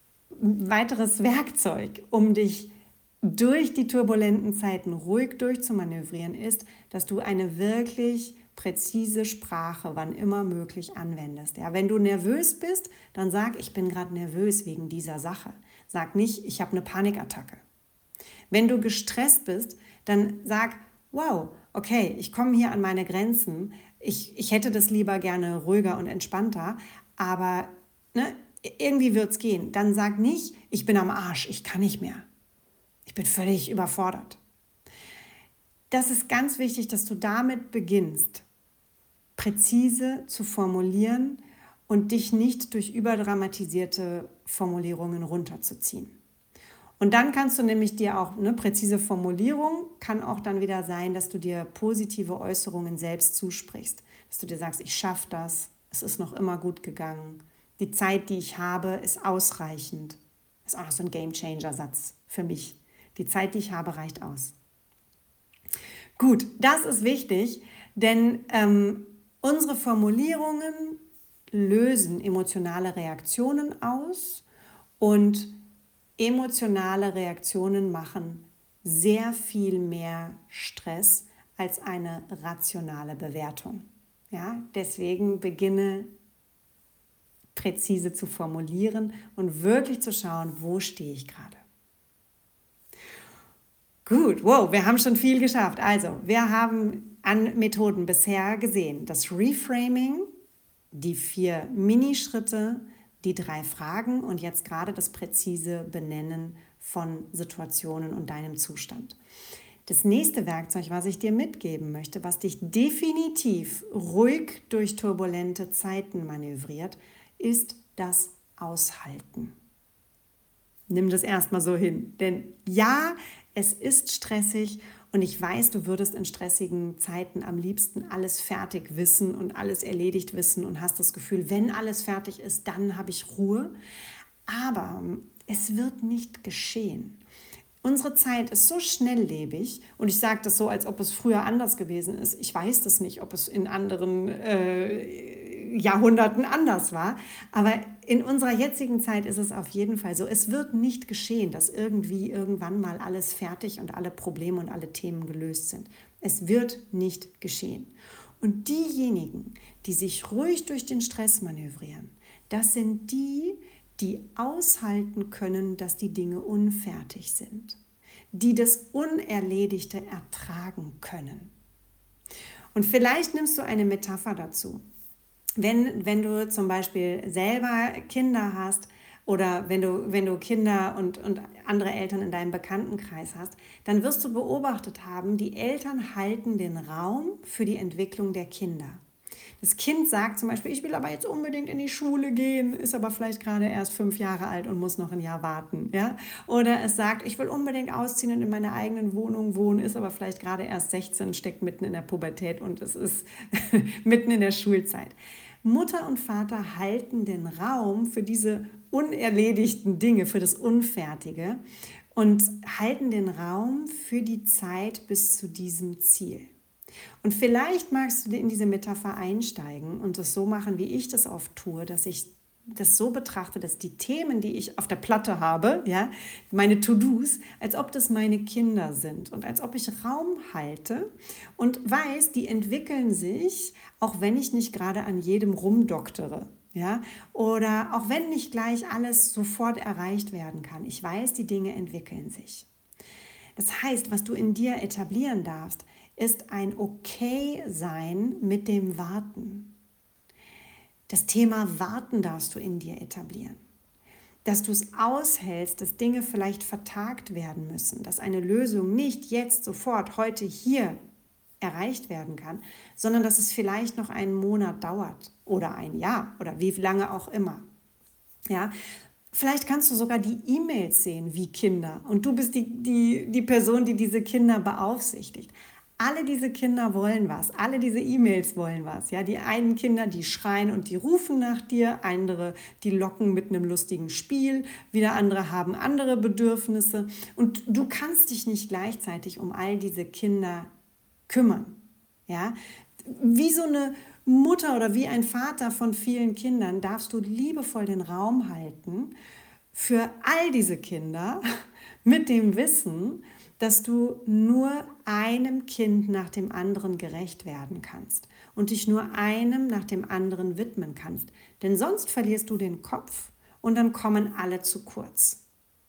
weiteres Werkzeug, um dich durch die turbulenten Zeiten ruhig durchzumanövrieren, ist, dass du eine wirklich präzise Sprache, wann immer möglich, anwendest. Ja, wenn du nervös bist, dann sag, ich bin gerade nervös wegen dieser Sache. Sag nicht, ich habe eine Panikattacke. Wenn du gestresst bist, dann sag, wow, okay, ich komme hier an meine Grenzen. ich, ich hätte das lieber gerne ruhiger und entspannter, aber ne, irgendwie wird es gehen. Dann sag nicht, ich bin am Arsch, ich kann nicht mehr. Ich bin völlig überfordert. Das ist ganz wichtig, dass du damit beginnst, präzise zu formulieren und dich nicht durch überdramatisierte Formulierungen runterzuziehen. Und dann kannst du nämlich dir auch, eine präzise Formulierung kann auch dann wieder sein, dass du dir positive Äußerungen selbst zusprichst. Dass du dir sagst, ich schaffe das, es ist noch immer gut gegangen, die Zeit, die ich habe, ist ausreichend. Das ist auch noch so ein Game-Changer-Satz für mich. Die Zeit, die ich habe, reicht aus. Gut, das ist wichtig, denn ähm, unsere Formulierungen lösen emotionale Reaktionen aus und emotionale Reaktionen machen sehr viel mehr Stress als eine rationale Bewertung. Ja, deswegen beginne präzise zu formulieren und wirklich zu schauen, wo stehe ich gerade. Gut, wow, wir haben schon viel geschafft. Also, wir haben an Methoden bisher gesehen, das Reframing, die vier Minischritte, die drei Fragen und jetzt gerade das präzise Benennen von Situationen und deinem Zustand. Das nächste Werkzeug, was ich dir mitgeben möchte, was dich definitiv ruhig durch turbulente Zeiten manövriert, ist das Aushalten. Nimm das erstmal so hin, denn ja, es ist stressig und ich weiß, du würdest in stressigen Zeiten am liebsten alles fertig wissen und alles erledigt wissen und hast das Gefühl, wenn alles fertig ist, dann habe ich Ruhe. Aber es wird nicht geschehen. Unsere Zeit ist so schnelllebig und ich sage das so, als ob es früher anders gewesen ist. Ich weiß das nicht, ob es in anderen äh, Jahrhunderten anders war, aber in unserer jetzigen Zeit ist es auf jeden Fall so. Es wird nicht geschehen, dass irgendwie irgendwann mal alles fertig und alle Probleme und alle Themen gelöst sind. Es wird nicht geschehen. Und diejenigen, die sich ruhig durch den Stress manövrieren, das sind die, die aushalten können, dass die Dinge unfertig sind, die das Unerledigte ertragen können. Und vielleicht nimmst du eine Metapher dazu. Wenn, wenn du zum Beispiel selber Kinder hast oder wenn du, wenn du Kinder und, und andere Eltern in deinem Bekanntenkreis hast, dann wirst du beobachtet haben, die Eltern halten den Raum für die Entwicklung der Kinder. Das Kind sagt zum Beispiel, ich will aber jetzt unbedingt in die Schule gehen, ist aber vielleicht gerade erst fünf Jahre alt und muss noch ein Jahr warten. Ja? Oder es sagt, ich will unbedingt ausziehen und in meiner eigenen Wohnung wohnen, ist aber vielleicht gerade erst sechzehn, steckt mitten in der Pubertät und es ist mitten in der Schulzeit. Mutter und Vater halten den Raum für diese unerledigten Dinge, für das Unfertige und halten den Raum für die Zeit bis zu diesem Ziel. Und vielleicht magst du in diese Metapher einsteigen und es so machen, wie ich das oft tue, dass ich das so betrachte, dass die Themen, die ich auf der Platte habe, ja, meine To-Dos, als ob das meine Kinder sind und als ob ich Raum halte und weiß, die entwickeln sich, auch wenn ich nicht gerade an jedem rumdoktere. Ja, oder auch wenn nicht gleich alles sofort erreicht werden kann. Ich weiß, die Dinge entwickeln sich. Das heißt, was du in dir etablieren darfst, ist ein Okay-Sein mit dem Warten. Das Thema Warten darfst du in dir etablieren. Dass du es aushältst, dass Dinge vielleicht vertagt werden müssen, dass eine Lösung nicht jetzt, sofort, heute, hier erreicht werden kann, sondern dass es vielleicht noch einen Monat dauert oder ein Jahr oder wie lange auch immer. Ja, vielleicht kannst du sogar die E-Mails sehen wie Kinder und du bist die, die, die Person, die diese Kinder beaufsichtigt. Alle diese Kinder wollen was, alle diese E-Mails wollen was. Ja? Die einen Kinder, die schreien und die rufen nach dir, andere, die locken mit einem lustigen Spiel, wieder andere haben andere Bedürfnisse. Und du kannst dich nicht gleichzeitig um all diese Kinder kümmern. Ja? Wie so eine Mutter oder wie ein Vater von vielen Kindern darfst du liebevoll den Raum halten für all diese Kinder mit dem Wissen, dass du nur einem Kind nach dem anderen gerecht werden kannst und dich nur einem nach dem anderen widmen kannst. Denn sonst verlierst du den Kopf und dann kommen alle zu kurz.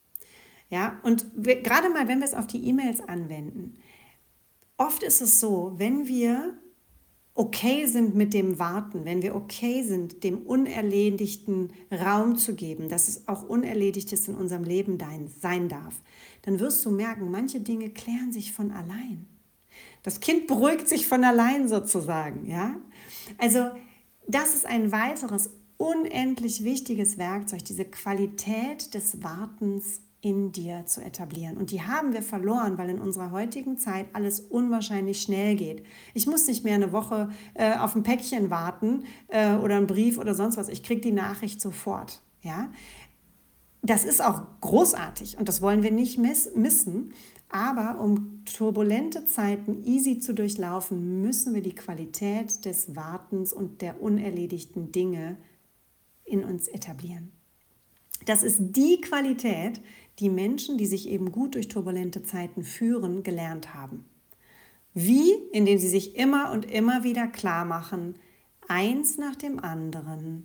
Ja, und wir, gerade mal, wenn wir es auf die E-Mails anwenden, oft ist es so, wenn wir okay sind mit dem Warten, wenn wir okay sind, dem Unerledigten Raum zu geben, dass es auch Unerledigtes in unserem Leben sein darf, dann wirst du merken, manche Dinge klären sich von allein. Das Kind beruhigt sich von allein sozusagen, ja? Also das ist ein weiteres unendlich wichtiges Werkzeug, diese Qualität des Wartens in dir zu etablieren. Und die haben wir verloren, weil in unserer heutigen Zeit alles unwahrscheinlich schnell geht. Ich muss nicht mehr eine Woche äh, auf ein Päckchen warten äh, oder einen Brief oder sonst was. Ich kriege die Nachricht sofort. Ja? Das ist auch großartig und das wollen wir nicht miss- missen. Aber um turbulente Zeiten easy zu durchlaufen, müssen wir die Qualität des Wartens und der unerledigten Dinge in uns etablieren. Das ist die Qualität, die Menschen, die sich eben gut durch turbulente Zeiten führen, gelernt haben. Wie? Indem sie sich immer und immer wieder klar machen, eins nach dem anderen.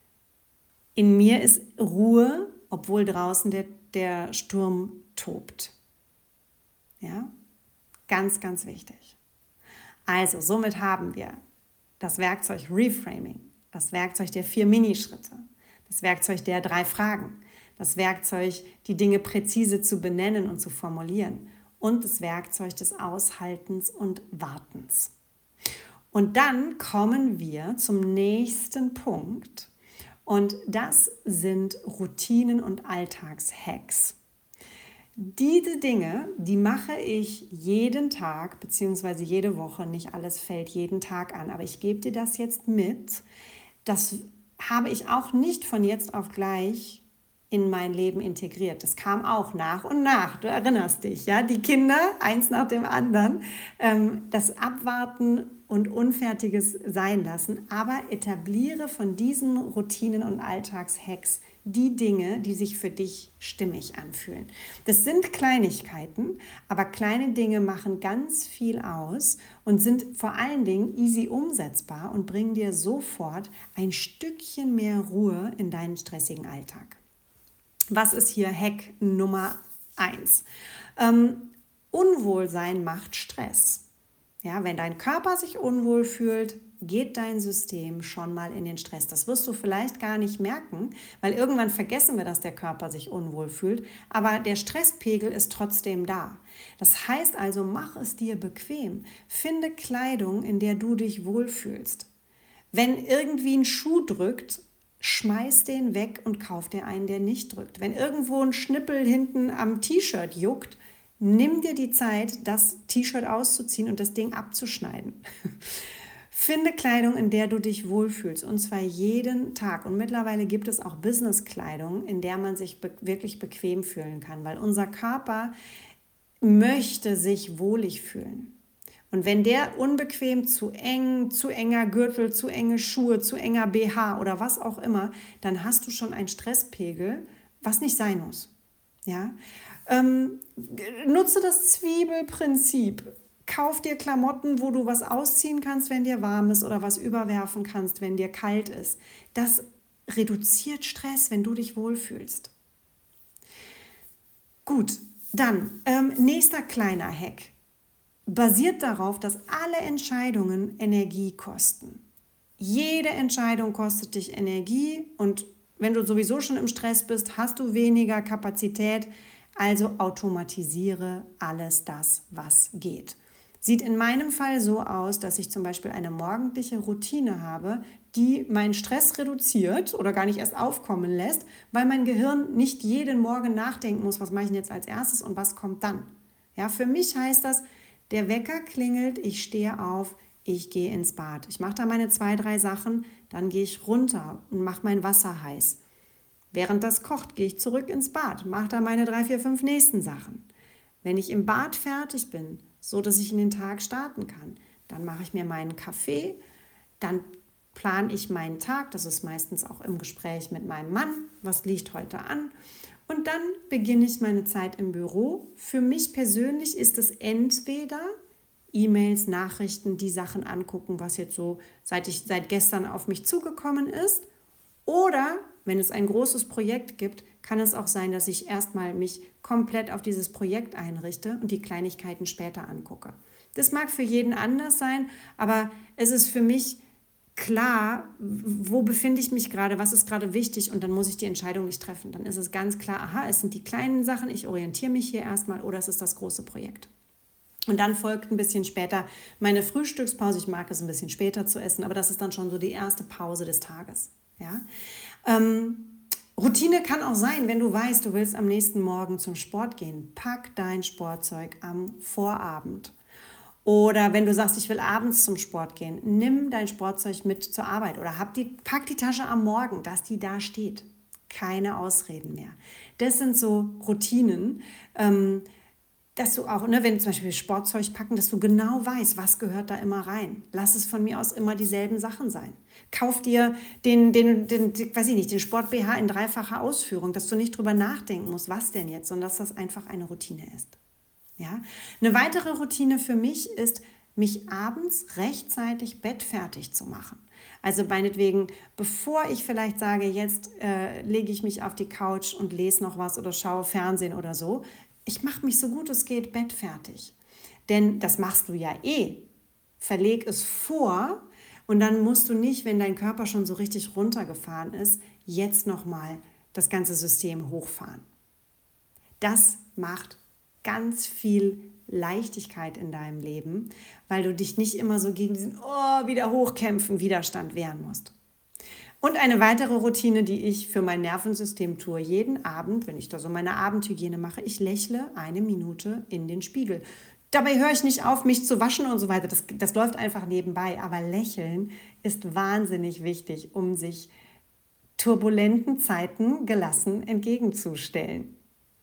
In mir ist Ruhe, obwohl draußen der, der Sturm tobt. Ja? Ganz, ganz wichtig. Also, somit haben wir das Werkzeug Reframing, das Werkzeug der vier Minischritte, das Werkzeug der drei Fragen, das Werkzeug, die Dinge präzise zu benennen und zu formulieren und das Werkzeug des Aushaltens und Wartens. Und dann kommen wir zum nächsten Punkt und das sind Routinen und Alltagshacks. Diese Dinge, die mache ich jeden Tag bzw. jede Woche, nicht alles fällt jeden Tag an, aber ich gebe dir das jetzt mit. Das habe ich auch nicht von jetzt auf gleich in mein Leben integriert. Das kam auch nach und nach, du erinnerst dich, ja, die Kinder, eins nach dem anderen, ähm, das Abwarten und Unfertiges sein lassen, aber etabliere von diesen Routinen und Alltagshacks die Dinge, die sich für dich stimmig anfühlen. Das sind Kleinigkeiten, aber kleine Dinge machen ganz viel aus und sind vor allen Dingen easy umsetzbar und bringen dir sofort ein Stückchen mehr Ruhe in deinen stressigen Alltag. Was ist hier Hack Nummer eins? Ähm, Unwohlsein macht Stress. Ja, wenn dein Körper sich unwohl fühlt, geht dein System schon mal in den Stress. Das wirst du vielleicht gar nicht merken, weil irgendwann vergessen wir, dass der Körper sich unwohl fühlt, aber der Stresspegel ist trotzdem da. Das heißt also, mach es dir bequem. Finde Kleidung, in der du dich wohlfühlst. Wenn irgendwie ein Schuh drückt, schmeiß den weg und kauf dir einen, der nicht drückt. Wenn irgendwo ein Schnippel hinten am T-Shirt juckt, nimm dir die Zeit, das T-Shirt auszuziehen und das Ding abzuschneiden. Finde Kleidung, in der du dich wohlfühlst, und zwar jeden Tag. Und mittlerweile gibt es auch Business-Kleidung, in der man sich be- wirklich bequem fühlen kann, weil unser Körper möchte sich wohlig fühlen. Und wenn der unbequem, zu eng, zu enger Gürtel, zu enge Schuhe, zu enger B H oder was auch immer, dann hast du schon einen Stresspegel, was nicht sein muss. Ja? Ähm, nutze das Zwiebelprinzip. Kauf dir Klamotten, wo du was ausziehen kannst, wenn dir warm ist, oder was überwerfen kannst, wenn dir kalt ist. Das reduziert Stress, wenn du dich wohlfühlst. Gut, dann ähm, nächster kleiner Hack. Basiert darauf, dass alle Entscheidungen Energie kosten. Jede Entscheidung kostet dich Energie und wenn du sowieso schon im Stress bist, hast du weniger Kapazität, also automatisiere alles das, was geht. Sieht in meinem Fall so aus, dass ich zum Beispiel eine morgendliche Routine habe, die meinen Stress reduziert oder gar nicht erst aufkommen lässt, weil mein Gehirn nicht jeden Morgen nachdenken muss, was mache ich denn jetzt als erstes und was kommt dann. Ja, für mich heißt das, der Wecker klingelt, ich stehe auf, ich gehe ins Bad. Ich mache da meine zwei, drei Sachen, dann gehe ich runter und mache mein Wasser heiß. Während das kocht, gehe ich zurück ins Bad, mache da meine drei, vier, fünf nächsten Sachen. Wenn ich im Bad fertig bin, so dass ich in den Tag starten kann, dann mache ich mir meinen Kaffee, dann plane ich meinen Tag, das ist meistens auch im Gespräch mit meinem Mann, was liegt heute an. Und dann beginne ich meine Zeit im Büro. Für mich persönlich ist es entweder E-Mails, Nachrichten, die Sachen angucken, was jetzt so seit, ich, seit gestern auf mich zugekommen ist. Oder wenn es ein großes Projekt gibt, kann es auch sein, dass ich erstmal mich komplett auf dieses Projekt einrichte und die Kleinigkeiten später angucke. Das mag für jeden anders sein, aber es ist für mich klar, wo befinde ich mich gerade, was ist gerade wichtig und dann muss ich die Entscheidung nicht treffen. Dann ist es ganz klar, aha, es sind die kleinen Sachen, ich orientiere mich hier erstmal oder es ist das große Projekt. Und dann folgt ein bisschen später meine Frühstückspause. Ich mag es ein bisschen später zu essen, aber das ist dann schon so die erste Pause des Tages. Ja? Ähm, Routine kann auch sein, wenn du weißt, du willst am nächsten Morgen zum Sport gehen. Pack dein Sportzeug am Vorabend. Oder wenn du sagst, ich will abends zum Sport gehen, nimm dein Sportzeug mit zur Arbeit oder hab die, pack die Tasche am Morgen, dass die da steht. Keine Ausreden mehr. Das sind so Routinen, ähm, dass du auch, ne, wenn zum Beispiel Sportzeug packen, dass du genau weißt, was gehört da immer rein. Lass es von mir aus immer dieselben Sachen sein. Kauf dir den, den, den, den weiß ich nicht, den Sport-B H in dreifacher Ausführung, dass du nicht drüber nachdenken musst, was denn jetzt, sondern dass das einfach eine Routine ist. Ja? Eine weitere Routine für mich ist, mich abends rechtzeitig bettfertig zu machen. Also meinetwegen, bevor ich vielleicht sage, jetzt äh, lege ich mich auf die Couch und lese noch was oder schaue Fernsehen oder so, ich mache mich so gut es geht bettfertig. Denn das machst du ja eh. Verleg es vor und dann musst du nicht, wenn dein Körper schon so richtig runtergefahren ist, jetzt nochmal das ganze System hochfahren. Das macht ganz viel Leichtigkeit in deinem Leben, weil du dich nicht immer so gegen diesen oh, wieder hochkämpfen, Widerstand wehren musst. Und eine weitere Routine, die ich für mein Nervensystem tue, jeden Abend, wenn ich da so meine Abendhygiene mache, ich lächle eine Minute in den Spiegel. Dabei höre ich nicht auf, mich zu waschen und so weiter. Das, das läuft einfach nebenbei. Aber Lächeln ist wahnsinnig wichtig, um sich turbulenten Zeiten gelassen entgegenzustellen.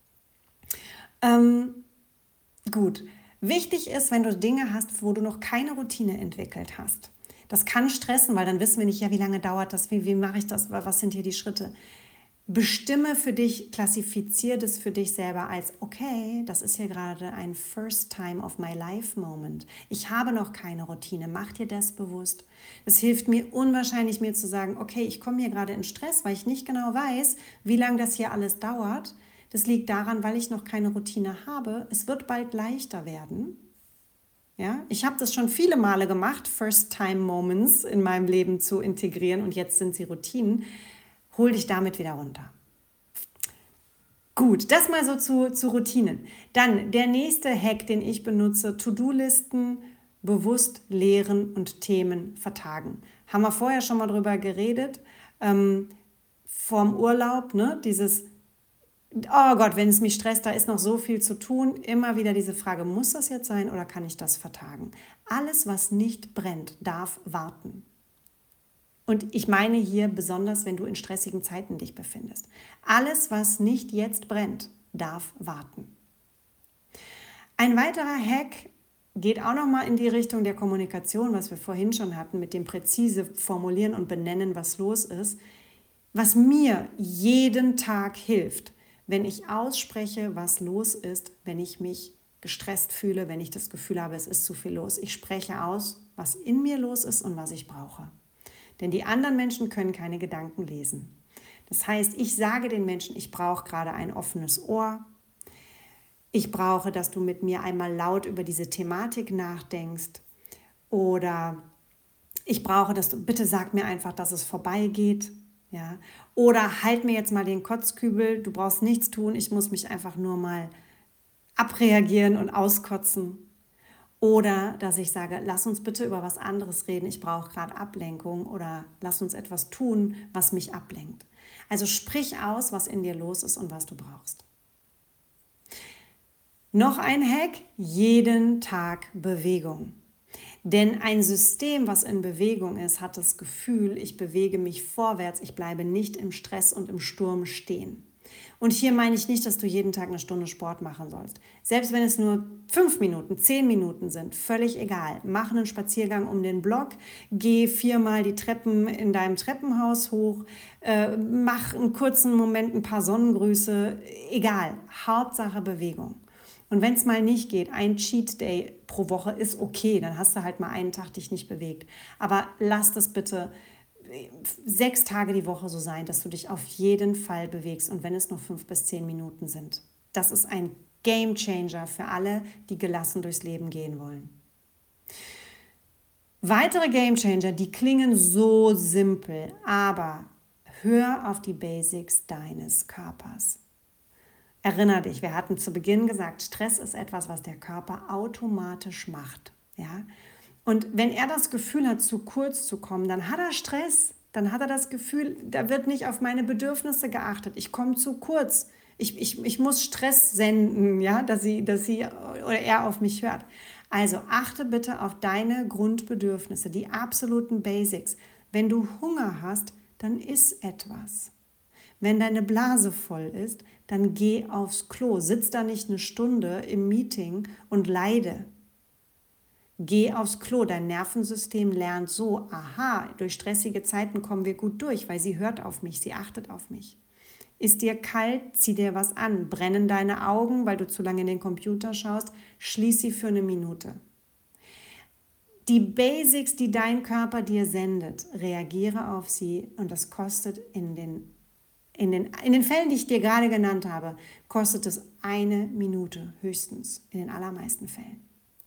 Ähm, gut. Wichtig ist, wenn du Dinge hast, wo du noch keine Routine entwickelt hast. Das kann stressen, weil dann wissen wir nicht, ja, wie lange dauert das, wie, wie mache ich das, was sind hier die Schritte. Bestimme für dich, klassifiziere das für dich selber als, okay, das ist hier gerade ein First Time of my Life Moment. Ich habe noch keine Routine, mach dir das bewusst. Es hilft mir unwahrscheinlich, mir zu sagen, okay, ich komme hier gerade in Stress, weil ich nicht genau weiß, wie lange das hier alles dauert. Das liegt daran, weil ich noch keine Routine habe. Es wird bald leichter werden. Ja, ich habe das schon viele Male gemacht, First-Time-Moments in meinem Leben zu integrieren und jetzt sind sie Routinen. Hol dich damit wieder runter. Gut, das mal so zu, zu Routinen. Dann der nächste Hack, den ich benutze, To-Do-Listen bewusst leeren und Themen vertagen. Haben wir vorher schon mal drüber geredet, ähm, vorm Urlaub, ne, dieses oh Gott, wenn es mich stresst, da ist noch so viel zu tun. Immer wieder diese Frage, muss das jetzt sein oder kann ich das vertagen? Alles, was nicht brennt, darf warten. Und ich meine hier besonders, wenn du in stressigen Zeiten dich befindest. Alles, was nicht jetzt brennt, darf warten. Ein weiterer Hack geht auch nochmal in die Richtung der Kommunikation, was wir vorhin schon hatten, mit dem präzise Formulieren und Benennen, was los ist. Was mir jeden Tag hilft, wenn ich ausspreche, was los ist, wenn ich mich gestresst fühle, wenn ich das Gefühl habe, es ist zu viel los. Ich spreche aus, was in mir los ist und was ich brauche. Denn die anderen Menschen können keine Gedanken lesen. Das heißt, ich sage den Menschen, ich brauche gerade ein offenes Ohr. Ich brauche, dass du mit mir einmal laut über diese Thematik nachdenkst. Oder ich brauche, dass du, bitte sag mir einfach, dass es vorbeigeht. Ja, oder halt mir jetzt mal den Kotzkübel, du brauchst nichts tun, ich muss mich einfach nur mal abreagieren und auskotzen. Oder dass ich sage, lass uns bitte über was anderes reden, ich brauche gerade Ablenkung oder lass uns etwas tun, was mich ablenkt. Also sprich aus, was in dir los ist und was du brauchst. Noch ein Hack, jeden Tag Bewegung. Denn ein System, was in Bewegung ist, hat das Gefühl, ich bewege mich vorwärts, ich bleibe nicht im Stress und im Sturm stehen. Und hier meine ich nicht, dass du jeden Tag eine Stunde Sport machen sollst. Selbst wenn es nur fünf Minuten, zehn Minuten sind, völlig egal. Mach einen Spaziergang um den Block, geh viermal die Treppen in deinem Treppenhaus hoch, äh, mach einen kurzen Moment ein paar Sonnengrüße, egal. Hauptsache Bewegung. Und wenn es mal nicht geht, ein Cheat Day pro Woche ist okay, dann hast du halt mal einen Tag dich nicht bewegt. Aber lass das bitte sechs Tage die Woche so sein, dass du dich auf jeden Fall bewegst und wenn es nur fünf bis zehn Minuten sind. Das ist ein Game Changer für alle, die gelassen durchs Leben gehen wollen. Weitere Gamechanger, die klingen so simpel, aber hör auf die Basics deines Körpers. Erinner dich, wir hatten zu Beginn gesagt, Stress ist etwas, was der Körper automatisch macht. Ja? Und wenn er das Gefühl hat, zu kurz zu kommen, dann hat er Stress. Dann hat er das Gefühl, da wird nicht auf meine Bedürfnisse geachtet. Ich komme zu kurz. Ich, ich, ich muss Stress senden, ja, dass sie, dass sie oder er auf mich hört. Also achte bitte auf deine Grundbedürfnisse, die absoluten Basics. Wenn du Hunger hast, dann iss etwas. Wenn deine Blase voll ist, dann geh aufs Klo. Sitz da nicht eine Stunde im Meeting und leide. Geh aufs Klo. Dein Nervensystem lernt so, aha, durch stressige Zeiten kommen wir gut durch, weil sie hört auf mich, sie achtet auf mich. Ist dir kalt, zieh dir was an. Brennen deine Augen, weil du zu lange in den Computer schaust, schließ sie für eine Minute. Die Basics, die dein Körper dir sendet, reagiere auf sie und das kostet in den, in den, in den Fällen, die ich dir gerade genannt habe, kostet es eine Minute höchstens, in den allermeisten Fällen.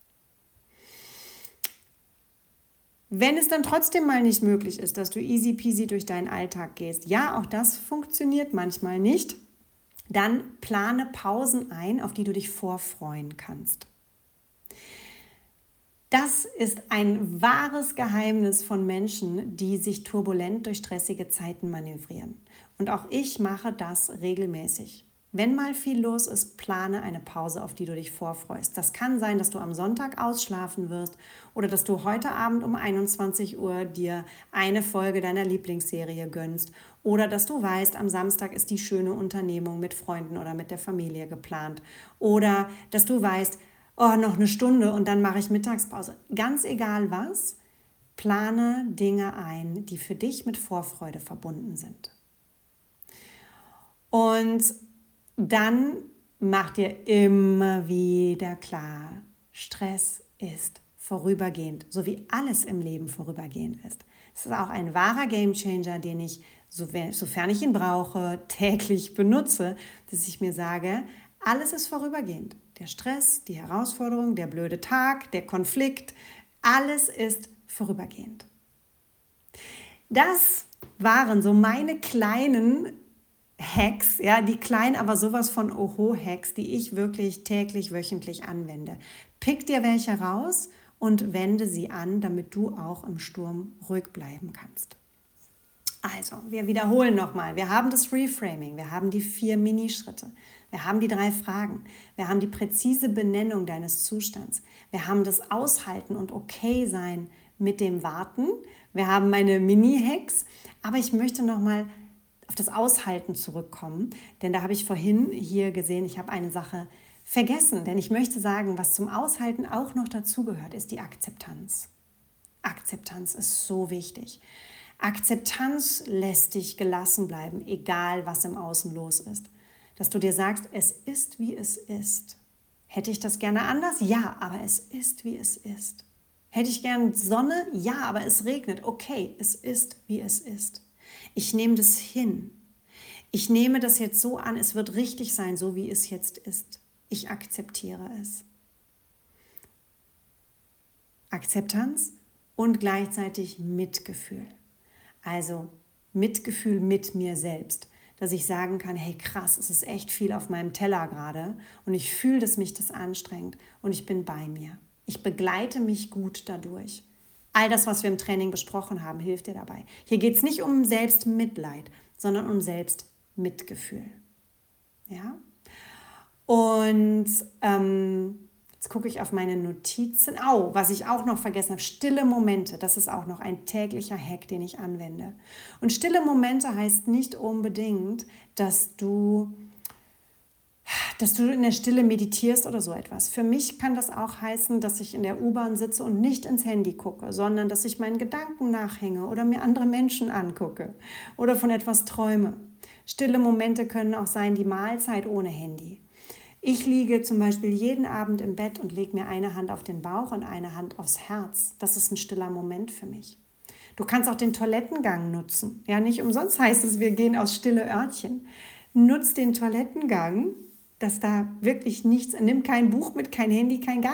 Wenn es dann trotzdem mal nicht möglich ist, dass du easy peasy durch deinen Alltag gehst, ja, auch das funktioniert manchmal nicht, dann plane Pausen ein, auf die du dich vorfreuen kannst. Das ist ein wahres Geheimnis von Menschen, die sich turbulent durch stressige Zeiten manövrieren. Und auch ich mache das regelmäßig. Wenn mal viel los ist, plane eine Pause, auf die du dich vorfreust. Das kann sein, dass du am Sonntag ausschlafen wirst oder dass du heute Abend um einundzwanzig Uhr dir eine Folge deiner Lieblingsserie gönnst oder dass du weißt, am Samstag ist die schöne Unternehmung mit Freunden oder mit der Familie geplant oder dass du weißt, oh, noch eine Stunde und dann mache ich Mittagspause. Ganz egal was, plane Dinge ein, die für dich mit Vorfreude verbunden sind. Und dann mach dir immer wieder klar, Stress ist vorübergehend, so wie alles im Leben vorübergehend ist. Es ist auch ein wahrer Gamechanger, den ich, sofern ich ihn brauche, täglich benutze, dass ich mir sage, alles ist vorübergehend. Der Stress, die Herausforderung, der blöde Tag, der Konflikt, alles ist vorübergehend. Das waren so meine kleinen Hacks, ja, die kleinen, aber sowas von Oho-Hacks, die ich wirklich täglich, wöchentlich anwende. Pick dir welche raus und wende sie an, damit du auch im Sturm ruhig bleiben kannst. Also, wir wiederholen nochmal. Wir haben das Reframing, wir haben die vier Minischritte, wir haben die drei Fragen, wir haben die präzise Benennung deines Zustands, wir haben das Aushalten und okay sein mit dem Warten, wir haben meine Mini-Hacks, aber ich möchte nochmal auf das Aushalten zurückkommen, denn da habe ich vorhin hier gesehen, ich habe eine Sache vergessen, denn ich möchte sagen, was zum Aushalten auch noch dazugehört, ist die Akzeptanz. Akzeptanz ist so wichtig. Akzeptanz lässt dich gelassen bleiben, egal was im Außen los ist. Dass du dir sagst, es ist, wie es ist. Hätte ich das gerne anders? Ja, aber es ist, wie es ist. Hätte ich gerne Sonne? Ja, aber es regnet. Okay, es ist, wie es ist. Ich nehme das hin. Ich nehme das jetzt so an, es wird richtig sein, so wie es jetzt ist. Ich akzeptiere es. Akzeptanz und gleichzeitig Mitgefühl. Also Mitgefühl mit mir selbst, dass ich sagen kann, hey krass, es ist echt viel auf meinem Teller gerade und ich fühle, dass mich das anstrengt und ich bin bei mir. Ich begleite mich gut dadurch. All das, was wir im Training besprochen haben, hilft dir dabei. Hier geht es nicht um Selbstmitleid, sondern um Selbstmitgefühl. Ja? Und ähm, jetzt gucke ich auf meine Notizen. Au, was ich auch noch vergessen habe, stille Momente. Das ist auch noch ein täglicher Hack, den ich anwende. Und stille Momente heißt nicht unbedingt, dass du... dass du in der Stille meditierst oder so etwas. Für mich kann das auch heißen, dass ich in der U-Bahn sitze und nicht ins Handy gucke, sondern dass ich meinen Gedanken nachhänge oder mir andere Menschen angucke oder von etwas träume. Stille Momente können auch sein, die Mahlzeit ohne Handy. Ich liege zum Beispiel jeden Abend im Bett und lege mir eine Hand auf den Bauch und eine Hand aufs Herz. Das ist ein stiller Moment für mich. Du kannst auch den Toilettengang nutzen. Ja, nicht umsonst heißt es, wir gehen aus stille Örtchen. Nutz den Toilettengang, dass da wirklich nichts, nimm kein Buch mit, kein Handy, kein gar nichts.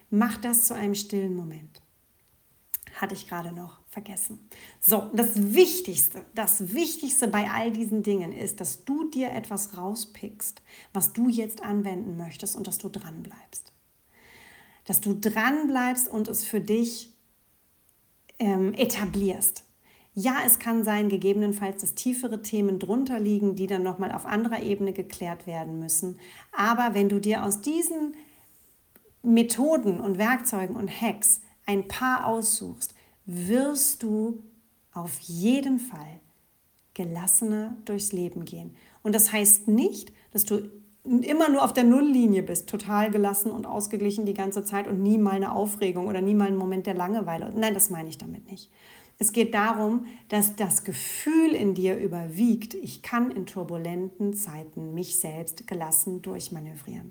Mach das zu einem stillen Moment. Hatte ich gerade noch vergessen. So, das Wichtigste, das Wichtigste bei all diesen Dingen ist, dass du dir etwas rauspickst, was du jetzt anwenden möchtest und dass du dran bleibst. Dass du dran bleibst und es für dich ähm, etablierst. Ja, es kann sein, gegebenenfalls, dass tiefere Themen drunter liegen, die dann nochmal auf anderer Ebene geklärt werden müssen. Aber wenn du dir aus diesen Methoden und Werkzeugen und Hacks ein paar aussuchst, wirst du auf jeden Fall gelassener durchs Leben gehen. Und das heißt nicht, dass du immer nur auf der Nulllinie bist, total gelassen und ausgeglichen die ganze Zeit und nie mal eine Aufregung oder nie mal einen Moment der Langeweile. Nein, das meine ich damit nicht. Es geht darum, dass das Gefühl in dir überwiegt, ich kann in turbulenten Zeiten mich selbst gelassen durchmanövrieren.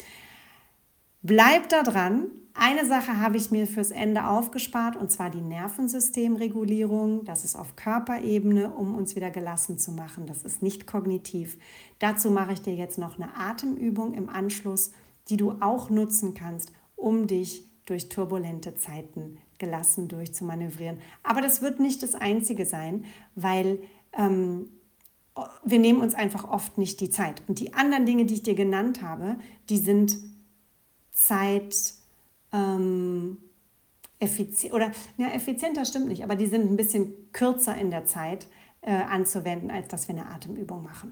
Bleib da dran. Eine Sache habe ich mir fürs Ende aufgespart, und zwar die Nervensystemregulierung. Das ist auf Körperebene, um uns wieder gelassen zu machen. Das ist nicht kognitiv. Dazu mache ich dir jetzt noch eine Atemübung im Anschluss, die du auch nutzen kannst, um dich durch turbulente Zeiten gelassen durchzumanövrieren. Aber das wird nicht das Einzige sein, weil ähm, wir nehmen uns einfach oft nicht die Zeit. Und die anderen Dinge, die ich dir genannt habe, die sind Zeit, ähm, effizient, oder ja, effizienter stimmt nicht, aber die sind ein bisschen kürzer in der Zeit äh, anzuwenden, als dass wir eine Atemübung machen.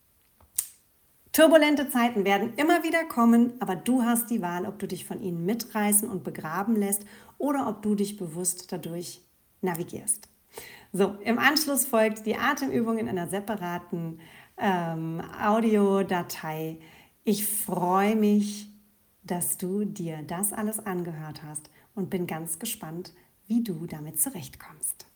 Turbulente Zeiten werden immer wieder kommen, aber du hast die Wahl, ob du dich von ihnen mitreißen und begraben lässt oder ob du dich bewusst dadurch navigierst. So, im Anschluss folgt die Atemübung in einer separaten ähm, Audiodatei. Ich freue mich, dass du dir das alles angehört hast und bin ganz gespannt, wie du damit zurechtkommst.